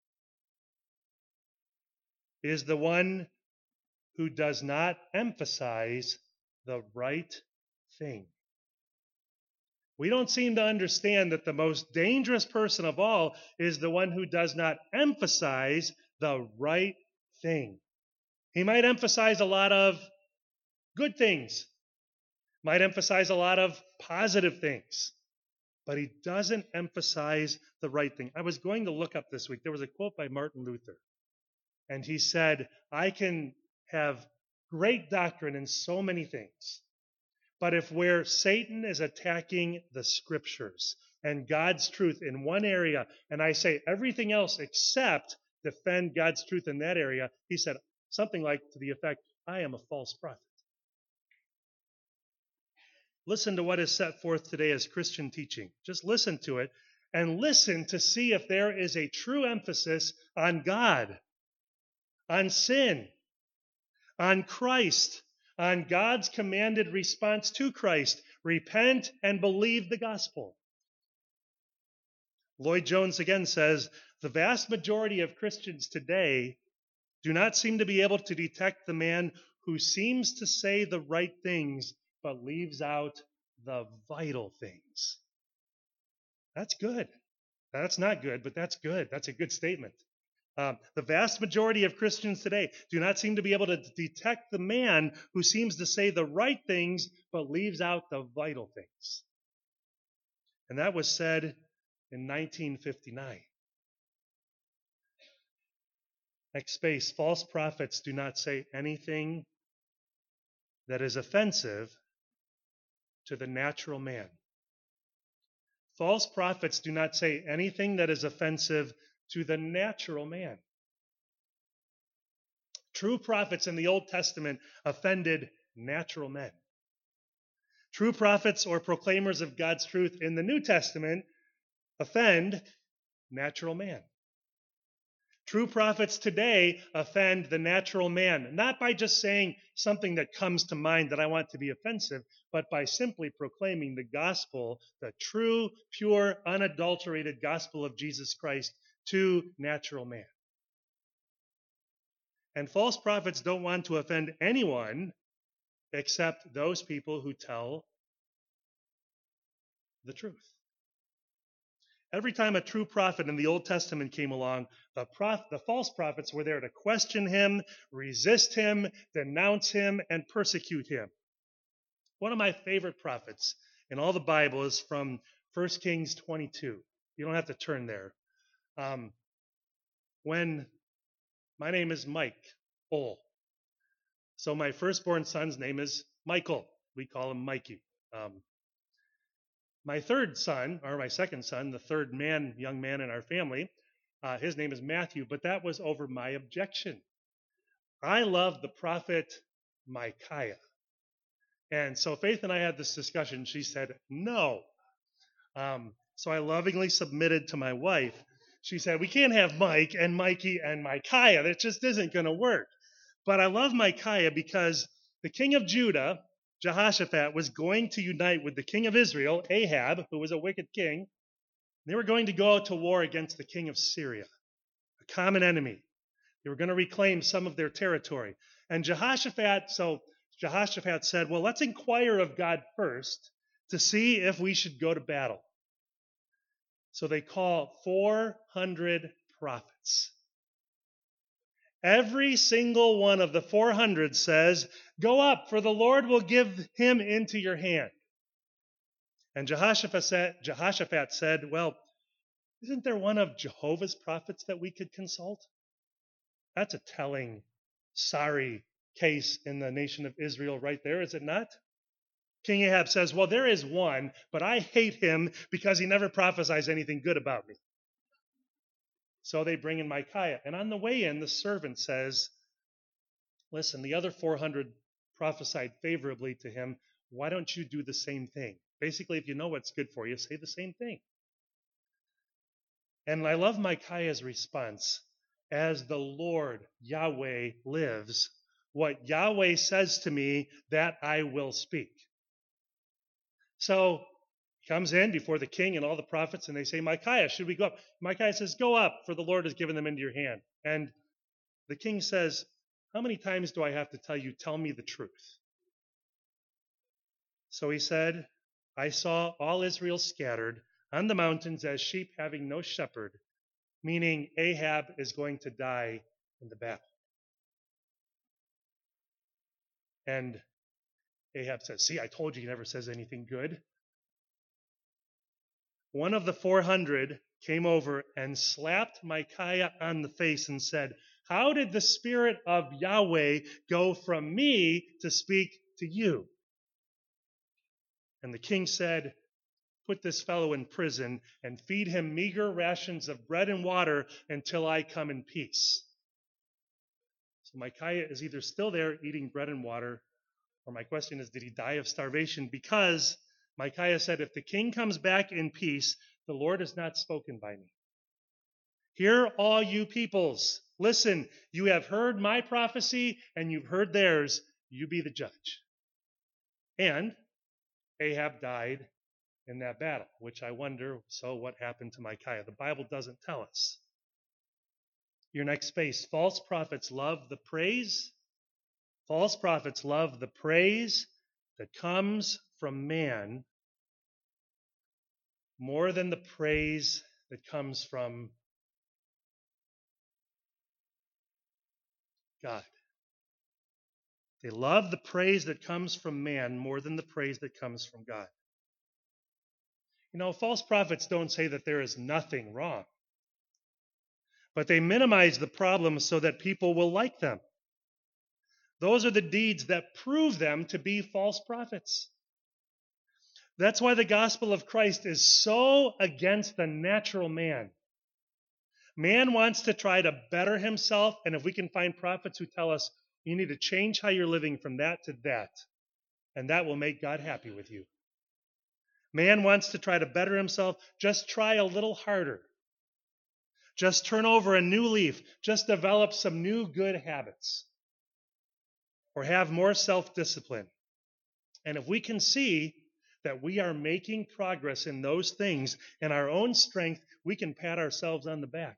is the one who does not emphasize the right thing. We don't seem to understand that the most dangerous person of all is the one who does not emphasize the right thing. He might emphasize a lot of good things, might emphasize a lot of positive things, but he doesn't emphasize the right thing. I was going to look up this week. There was a quote by Martin Luther, and he said, I can have great doctrine in so many things, but if where Satan is attacking the scriptures and God's truth in one area, and I say everything else except defend God's truth in that area, he said something like to the effect, I am a false prophet. Listen to what is set forth today as Christian teaching. Just listen to it and listen to see if there is a true emphasis on God, on sin, on Christ, on God's commanded response to Christ. Repent and believe the gospel. Lloyd Jones again says, the vast majority of Christians today do not seem to be able to detect the man who seems to say the right things but leaves out the vital things. That's good. That's not good, but that's good. That's a good statement. Um, the vast majority of Christians today do not seem to be able to detect the man who seems to say the right things but leaves out the vital things. And that was said in nineteen fifty-nine. Next space, false prophets do not say anything that is offensive to the natural man. False prophets do not say anything that is offensive to the natural man. True prophets in the Old Testament offended natural men. True prophets or proclaimers of God's truth in the New Testament offend natural man. True prophets today offend the natural man, not by just saying something that comes to mind that I want to be offensive, but by simply proclaiming the gospel, the true, pure, unadulterated gospel of Jesus Christ to natural man. And false prophets don't want to offend anyone except those people who tell the truth. Every time a true prophet in the Old Testament came along, the, prof- the false prophets were there to question him, resist him, denounce him, and persecute him. One of my favorite prophets in all the Bible is from First Kings twenty-two. You don't have to turn there. Um, when my name is Mike Bull. So my firstborn son's name is Michael. We call him Mikey. Um, my third son, or my second son, the third man, young man in our family, uh, his name is Matthew, but that was over my objection. I love the prophet Micaiah. And so Faith and I had this discussion. She said, no. Um, so I lovingly submitted to my wife. She said, we can't have Mike and Mikey and Micaiah. That just isn't going to work. But I love Micaiah because the king of Judah, Jehoshaphat, was going to unite with the king of Israel, Ahab, who was a wicked king. They were going to go out to war against the king of Syria, a common enemy. They were going to reclaim some of their territory. And Jehoshaphat, so Jehoshaphat said, well, let's inquire of God first to see if we should go to battle. So they call four hundred prophets. Every single one of the four hundred says, go up, for the Lord will give him into your hand. And Jehoshaphat said, Jehoshaphat said, well, isn't there one of Jehovah's prophets that we could consult? That's a telling, sorry case in the nation of Israel right there, is it not? King Ahab says, well, there is one, but I hate him because he never prophesies anything good about me. So they bring in Micaiah. And on the way in, the servant says, listen, the other four hundred prophesied favorably to him. Why don't you do the same thing? Basically, if you know what's good for you, say the same thing. And I love Micaiah's response. As the Lord, Yahweh, lives, what Yahweh says to me, that I will speak. So he comes in before the king and all the prophets, and they say, Micaiah, should we go up? Micaiah says, go up, for the Lord has given them into your hand. And the king says, how many times do I have to tell you, tell me the truth? So he said, I saw all Israel scattered on the mountains as sheep having no shepherd, meaning Ahab is going to die in the battle. And Ahab says, see, I told you he never says anything good. One of the four hundred came over and slapped Micaiah on the face and said, how did the Spirit of Yahweh go from me to speak to you? And the king said, put this fellow in prison and feed him meager rations of bread and water until I come in peace. So Micaiah is either still there eating bread and water, or my question is, did he die of starvation? Because Micaiah said, if the king comes back in peace, the Lord has not spoken by me. Hear all you peoples. Listen, you have heard my prophecy and you've heard theirs. You be the judge. And Ahab died in that battle, which I wonder, so what happened to Micaiah? The Bible doesn't tell us. Your next space, false prophets love the praise. False prophets love the praise that comes from man more than the praise that comes from God. They love the praise that comes from man more than the praise that comes from God. You know, false prophets don't say that there is nothing wrong, but they minimize the problem so that people will like them. Those are the deeds that prove them to be false prophets. That's why the gospel of Christ is so against the natural man. Man wants to try to better himself, and if we can find prophets who tell us, you need to change how you're living from that to that, and that will make God happy with you. Man wants to try to better himself. Just try a little harder. Just turn over a new leaf. Just develop some new good habits. Or have more self-discipline. And if we can see that we are making progress in those things in our own strength, we can pat ourselves on the back.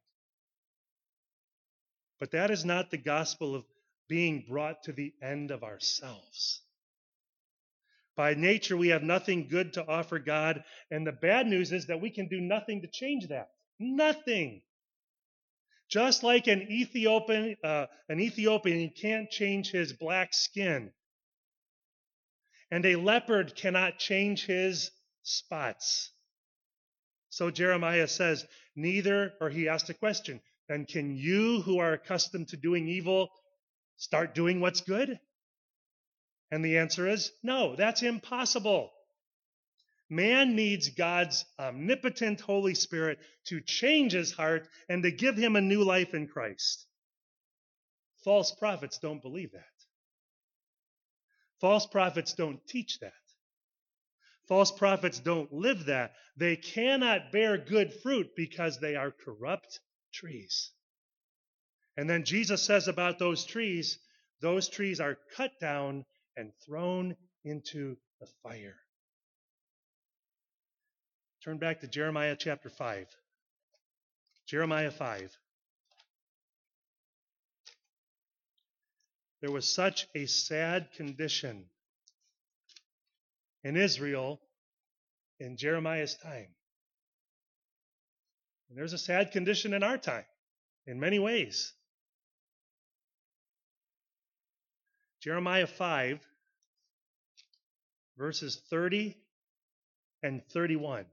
But that is not the gospel of being brought to the end of ourselves. By nature, we have nothing good to offer God, and the bad news is that we can do nothing to change that. Nothing. Just like an Ethiopian, uh, an Ethiopian can't change his black skin, and a leopard cannot change his spots. So Jeremiah says, neither, or he asked a question, then can you who are accustomed to doing evil start doing what's good? And the answer is no, that's impossible. Man needs God's omnipotent Holy Spirit to change his heart and to give him a new life in Christ. False prophets don't believe that. False prophets don't teach that. False prophets don't live that. They cannot bear good fruit because they are corrupt trees. And then Jesus says about those trees, those trees are cut down and thrown into the fire. Turn back to Jeremiah chapter five. Jeremiah five. There was such a sad condition in Israel in Jeremiah's time. And there's a sad condition in our time in many ways. Jeremiah five, verses thirty and thirty-one.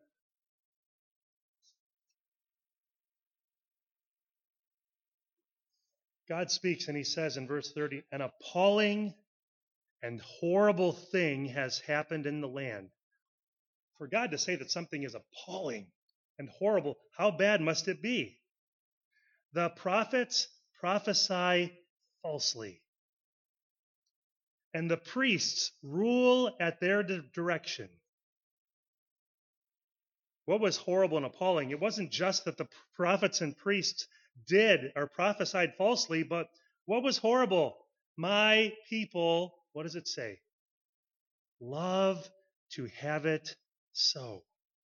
God speaks and he says in verse thirty, an appalling and horrible thing has happened in the land. For God to say that something is appalling and horrible, how bad must it be? The prophets prophesy falsely, and the priests rule at their direction. What was horrible and appalling? It wasn't just that the prophets and priests did or prophesied falsely, but what was horrible? My people, what does it say? Love to have it so.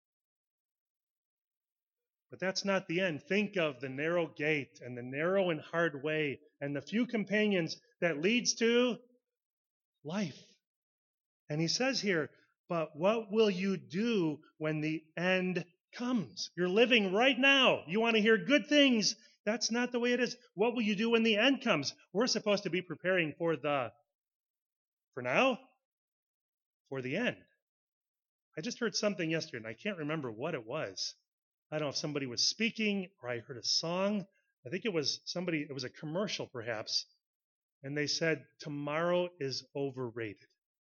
But that's not the end. Think of the narrow gate and the narrow and hard way and the few companions that leads to life. And he says here, but what will you do when the end comes? You're living right now. You want to hear good things. That's not the way it is. What will you do when the end comes? We're supposed to be preparing for the, for now, for the end. I just heard something yesterday, and I can't remember what it was. I don't know if somebody was speaking or I heard a song. I think it was somebody, it was a commercial perhaps, and they said, tomorrow is overrated.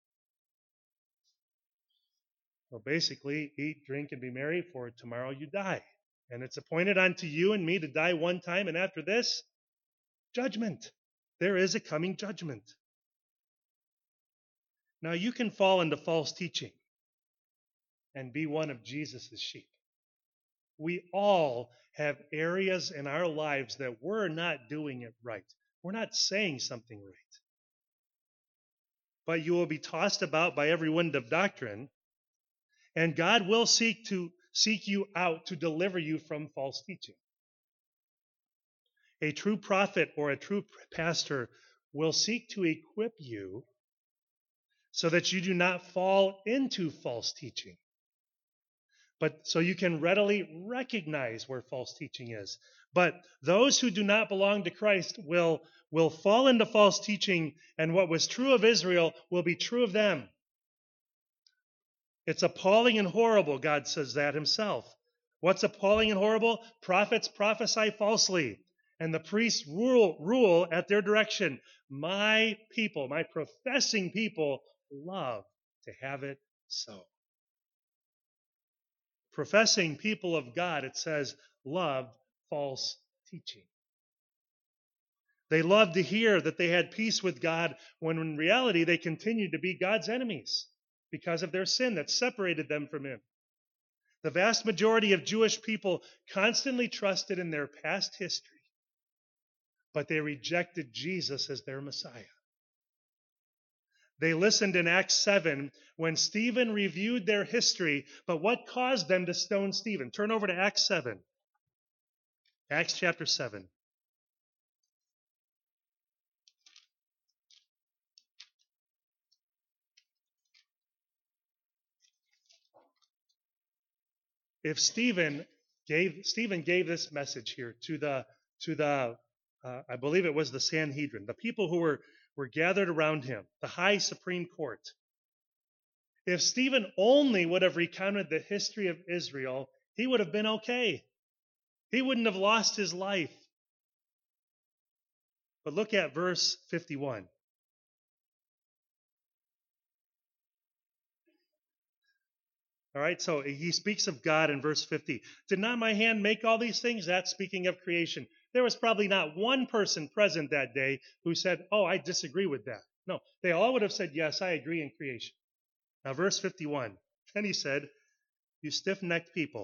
Well, basically, eat, drink, and be merry, for tomorrow you die. And it's appointed unto you and me to die one time, and after this, judgment. There is a coming judgment. Now, you can fall into false teaching and be one of Jesus' sheep. We all have areas in our lives that we're not doing it right. We're not saying something right. But you will be tossed about by every wind of doctrine, and God will seek to seek you out to deliver you from false teaching. A true prophet or a true pastor will seek to equip you so that you do not fall into false teaching. But so you can readily recognize where false teaching is. But those who do not belong to Christ will, will fall into false teaching, and what was true of Israel will be true of them. It's appalling and horrible, God says that himself. What's appalling and horrible? Prophets prophesy falsely, and the priests rule, rule at their direction. My people, my professing people, love to have it so. Professing people of God, it says, love false teaching. They loved to hear that they had peace with God, when in reality they continued to be God's enemies because of their sin that separated them from him. The vast majority of Jewish people constantly trusted in their past history, but they rejected Jesus as their Messiah. They listened in Acts seven when Stephen reviewed their history, but what caused them to stone Stephen? Turn over to Acts seven. Acts chapter seven. If Stephen gave Stephen gave this message here to the to the uh, I believe it was the Sanhedrin, the people who were were gathered around him, the high supreme court. If Stephen only would have recounted the history of Israel, he would have been okay. He wouldn't have lost his life. But look at verse fifty-one. All right, so he speaks of God in verse fifty. Did not my hand make all these things? That's speaking of creation. There was probably not one person present that day who said, oh, I disagree with that. No, they all would have said, yes, I agree in creation. Now, verse fifty-one. Then he said, you stiff-necked people,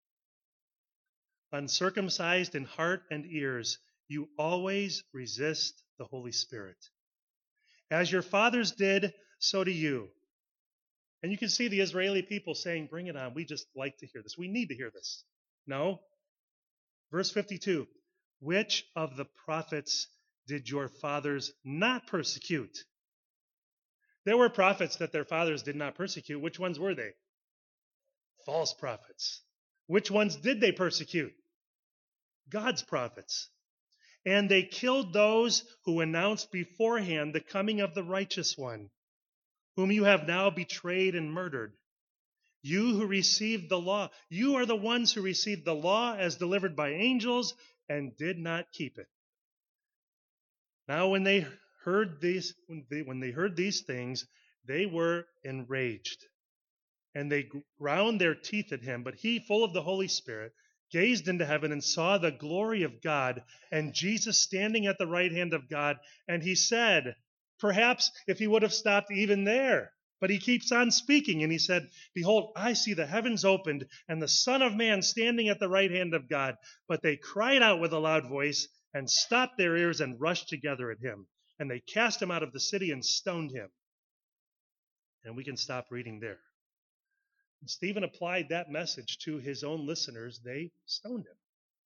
uncircumcised in heart and ears, you always resist the Holy Spirit. As your fathers did, so do you. And you can see the Israeli people saying, bring it on. We just like to hear this. We need to hear this. No. Verse fifty-two. Which of the prophets did your fathers not persecute? There were prophets that their fathers did not persecute. Which ones were they? False prophets. Which ones did they persecute? God's prophets. And they killed those who announced beforehand the coming of the righteous one, whom you have now betrayed and murdered. You who received the law, you are the ones who received the law as delivered by angels and did not keep it. Now when they heard these, when they, when they heard these things, they were enraged. And they ground their teeth at him. But he, full of the Holy Spirit, gazed into heaven and saw the glory of God and Jesus standing at the right hand of God. And he said, perhaps if he would have stopped even there, but he keeps on speaking. And he said, behold, I see the heavens opened and the Son of Man standing at the right hand of God. But they cried out with a loud voice and stopped their ears and rushed together at him. And they cast him out of the city and stoned him. And we can stop reading there. And Stephen applied that message to his own listeners. They stoned him.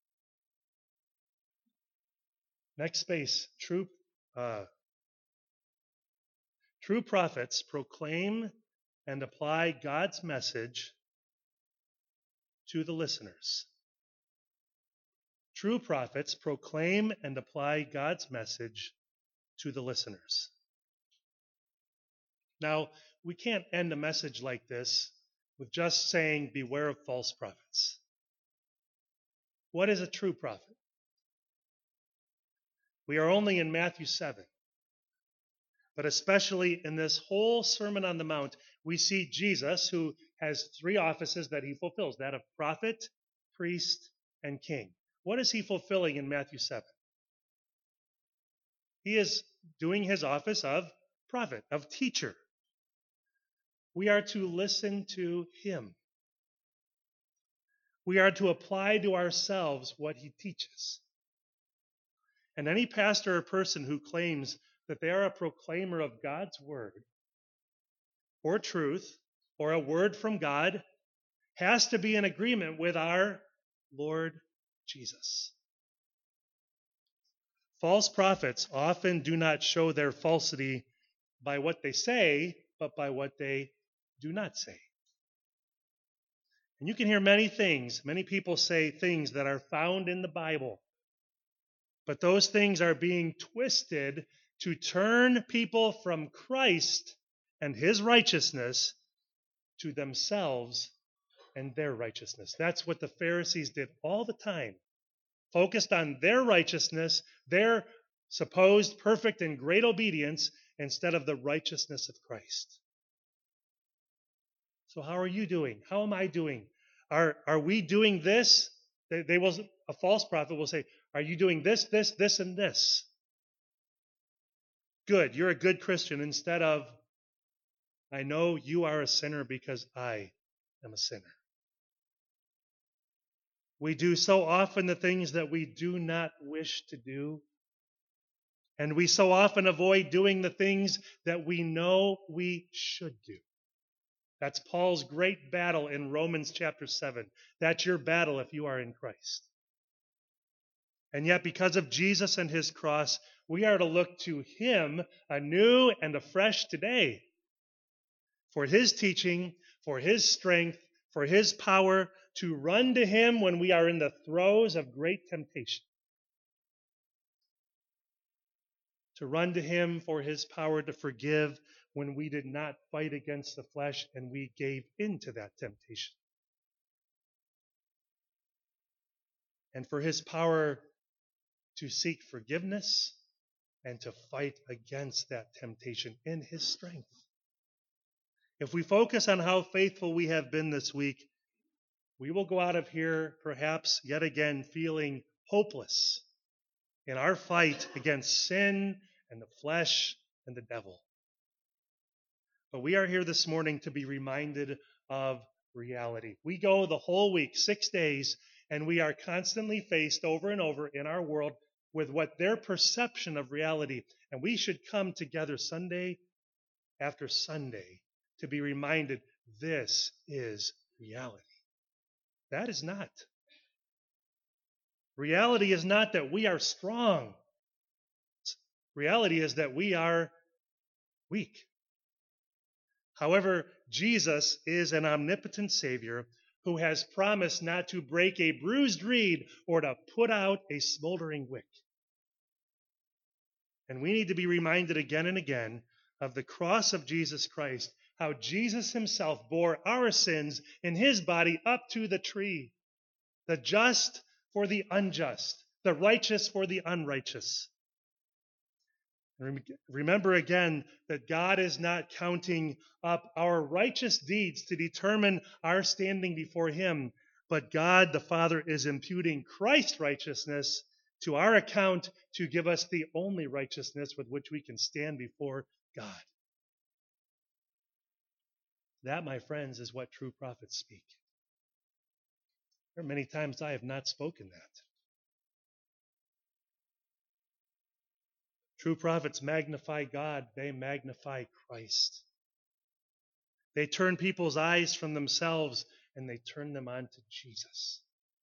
Next space. True, uh, true prophets proclaim and apply God's message to the listeners. True prophets proclaim and apply God's message to the listeners. Now, we can't end a message like this with just saying, beware of false prophets. What is a true prophet? We are only in Matthew seven. But especially in this whole Sermon on the Mount, we see Jesus, who has three offices that he fulfills, that of prophet, priest, and king. What is he fulfilling in Matthew seven? He is doing his office of prophet, of teacher. We are to listen to him. We are to apply to ourselves what he teaches. And any pastor or person who claims that they are a proclaimer of God's word or truth or a word from God has to be in agreement with our Lord Jesus. False prophets often do not show their falsity by what they say, but by what they do not say. And you can hear many things. Many people say things that are found in the Bible. But those things are being twisted to turn people from Christ and his righteousness to themselves and their righteousness. That's what the Pharisees did all the time. Focused on their righteousness, their supposed perfect and great obedience, instead of the righteousness of Christ. So how are you doing? How am I doing? Are, are we doing this? They, they will, a false prophet will say, are you doing this, this, this, and this? Good, you're a good Christian, instead of, I know you are a sinner because I am a sinner. We do so often the things that we do not wish to do. And we so often avoid doing the things that we know we should do. That's Paul's great battle in Romans chapter seven. That's your battle if you are in Christ. And yet, because of Jesus and his cross, we are to look to him anew and afresh today for his teaching, for his strength, for his power, to run to him when we are in the throes of great temptation. To run to him for his power to forgive when we did not fight against the flesh and we gave in to that temptation. And for his power to seek forgiveness and to fight against that temptation in his strength. If we focus on how faithful we have been this week, we will go out of here perhaps yet again feeling hopeless in our fight against sin and the flesh and the devil. But we are here this morning to be reminded of reality. We go the whole week, six days, and we are constantly faced over and over in our world with what their perception of reality. And we should come together Sunday after Sunday to be reminded this is reality. That is not. Reality is not that we are strong. Reality is that we are weak. However, Jesus is an omnipotent Savior who has promised not to break a bruised reed or to put out a smoldering wick. And we need to be reminded again and again of the cross of Jesus Christ, how Jesus himself bore our sins in his body up to the tree, the just for the unjust, the righteous for the unrighteous. Remember again that God is not counting up our righteous deeds to determine our standing before him, but God the Father is imputing Christ's righteousness to our account to give us the only righteousness with which we can stand before God. That, my friends, is what true prophets speak. There are many times I have not spoken that. True prophets magnify God, they magnify Christ. They turn people's eyes from themselves and they turn them on to Jesus.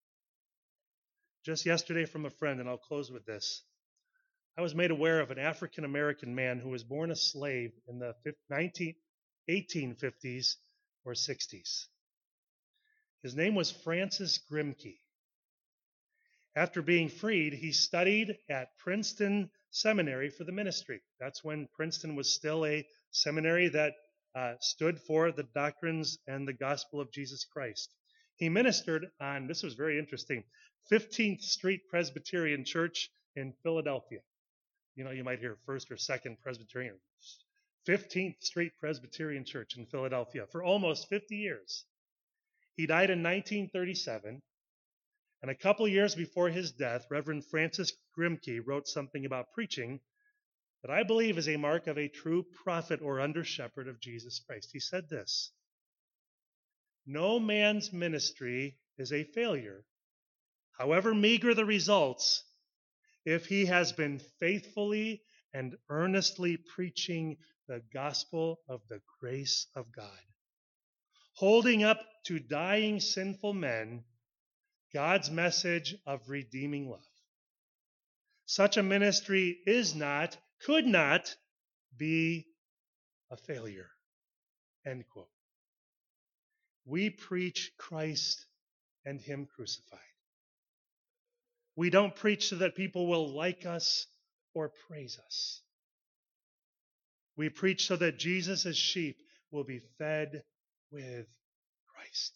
Just yesterday from a friend, and I'll close with this, I was made aware of an African American man who was born a slave in the eighteen fifties or sixties. His name was Francis Grimke. After being freed, he studied at Princeton Seminary for the ministry. That's when Princeton was still a seminary that uh, stood for the doctrines and the gospel of Jesus Christ. He ministered on, this was very interesting, fifteenth Street Presbyterian Church in Philadelphia. You know, you might hear First or Second Presbyterian. fifteenth Street Presbyterian Church in Philadelphia for almost fifty years. He died in nineteen thirty-seven. And a couple years before his death, Reverend Francis Grimke wrote something about preaching that I believe is a mark of a true prophet or under-shepherd of Jesus Christ. He said this: "No man's ministry is a failure, however meager the results, if he has been faithfully and earnestly preaching the gospel of the grace of God, holding up to dying sinful men God's message of redeeming love. Such a ministry is not, could not be a failure." End quote. We preach Christ and him crucified. We don't preach so that people will like us or praise us. We preach so that Jesus' sheep will be fed with Christ.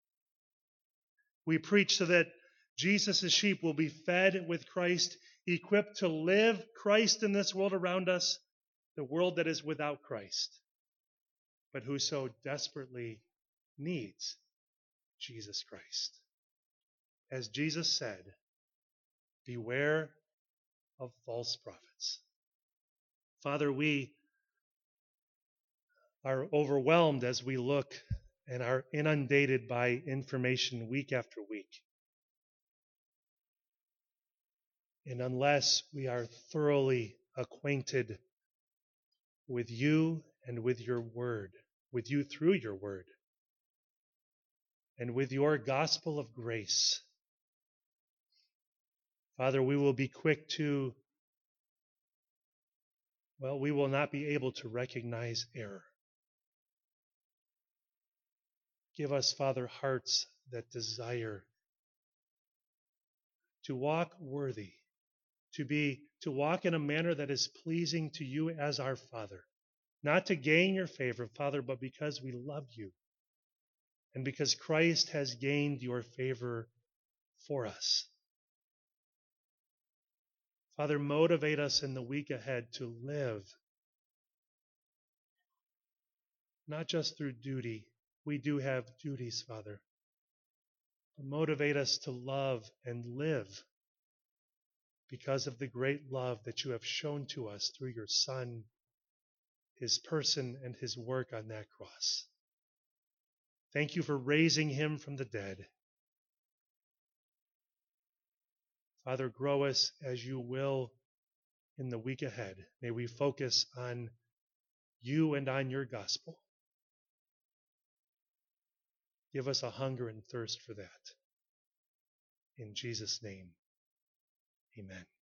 We preach so that Jesus' sheep will be fed with Christ, equipped to live Christ in this world around us, the world that is without Christ, but who so desperately needs Jesus Christ. As Jesus said, beware of false prophets. Father, we are overwhelmed as we look and are inundated by information week after week. And unless we are thoroughly acquainted with you and with your word, with you through your word, and with your gospel of grace, Father, we will be quick to, well, we will not be able to recognize error. Give us, Father, hearts that desire to walk worthy, to be, to walk in a manner that is pleasing to you as our Father, not to gain your favor, Father, but because we love you and because Christ has gained your favor for us. Father, motivate us in the week ahead to live, not just through duty. We do have duties, Father. But motivate us to love and live because of the great love that you have shown to us through your Son, his person, and his work on that cross. Thank you for raising him from the dead. Father, grow us as you will in the week ahead. May we focus on you and on your gospel. Give us a hunger and thirst for that. In Jesus' name, amen.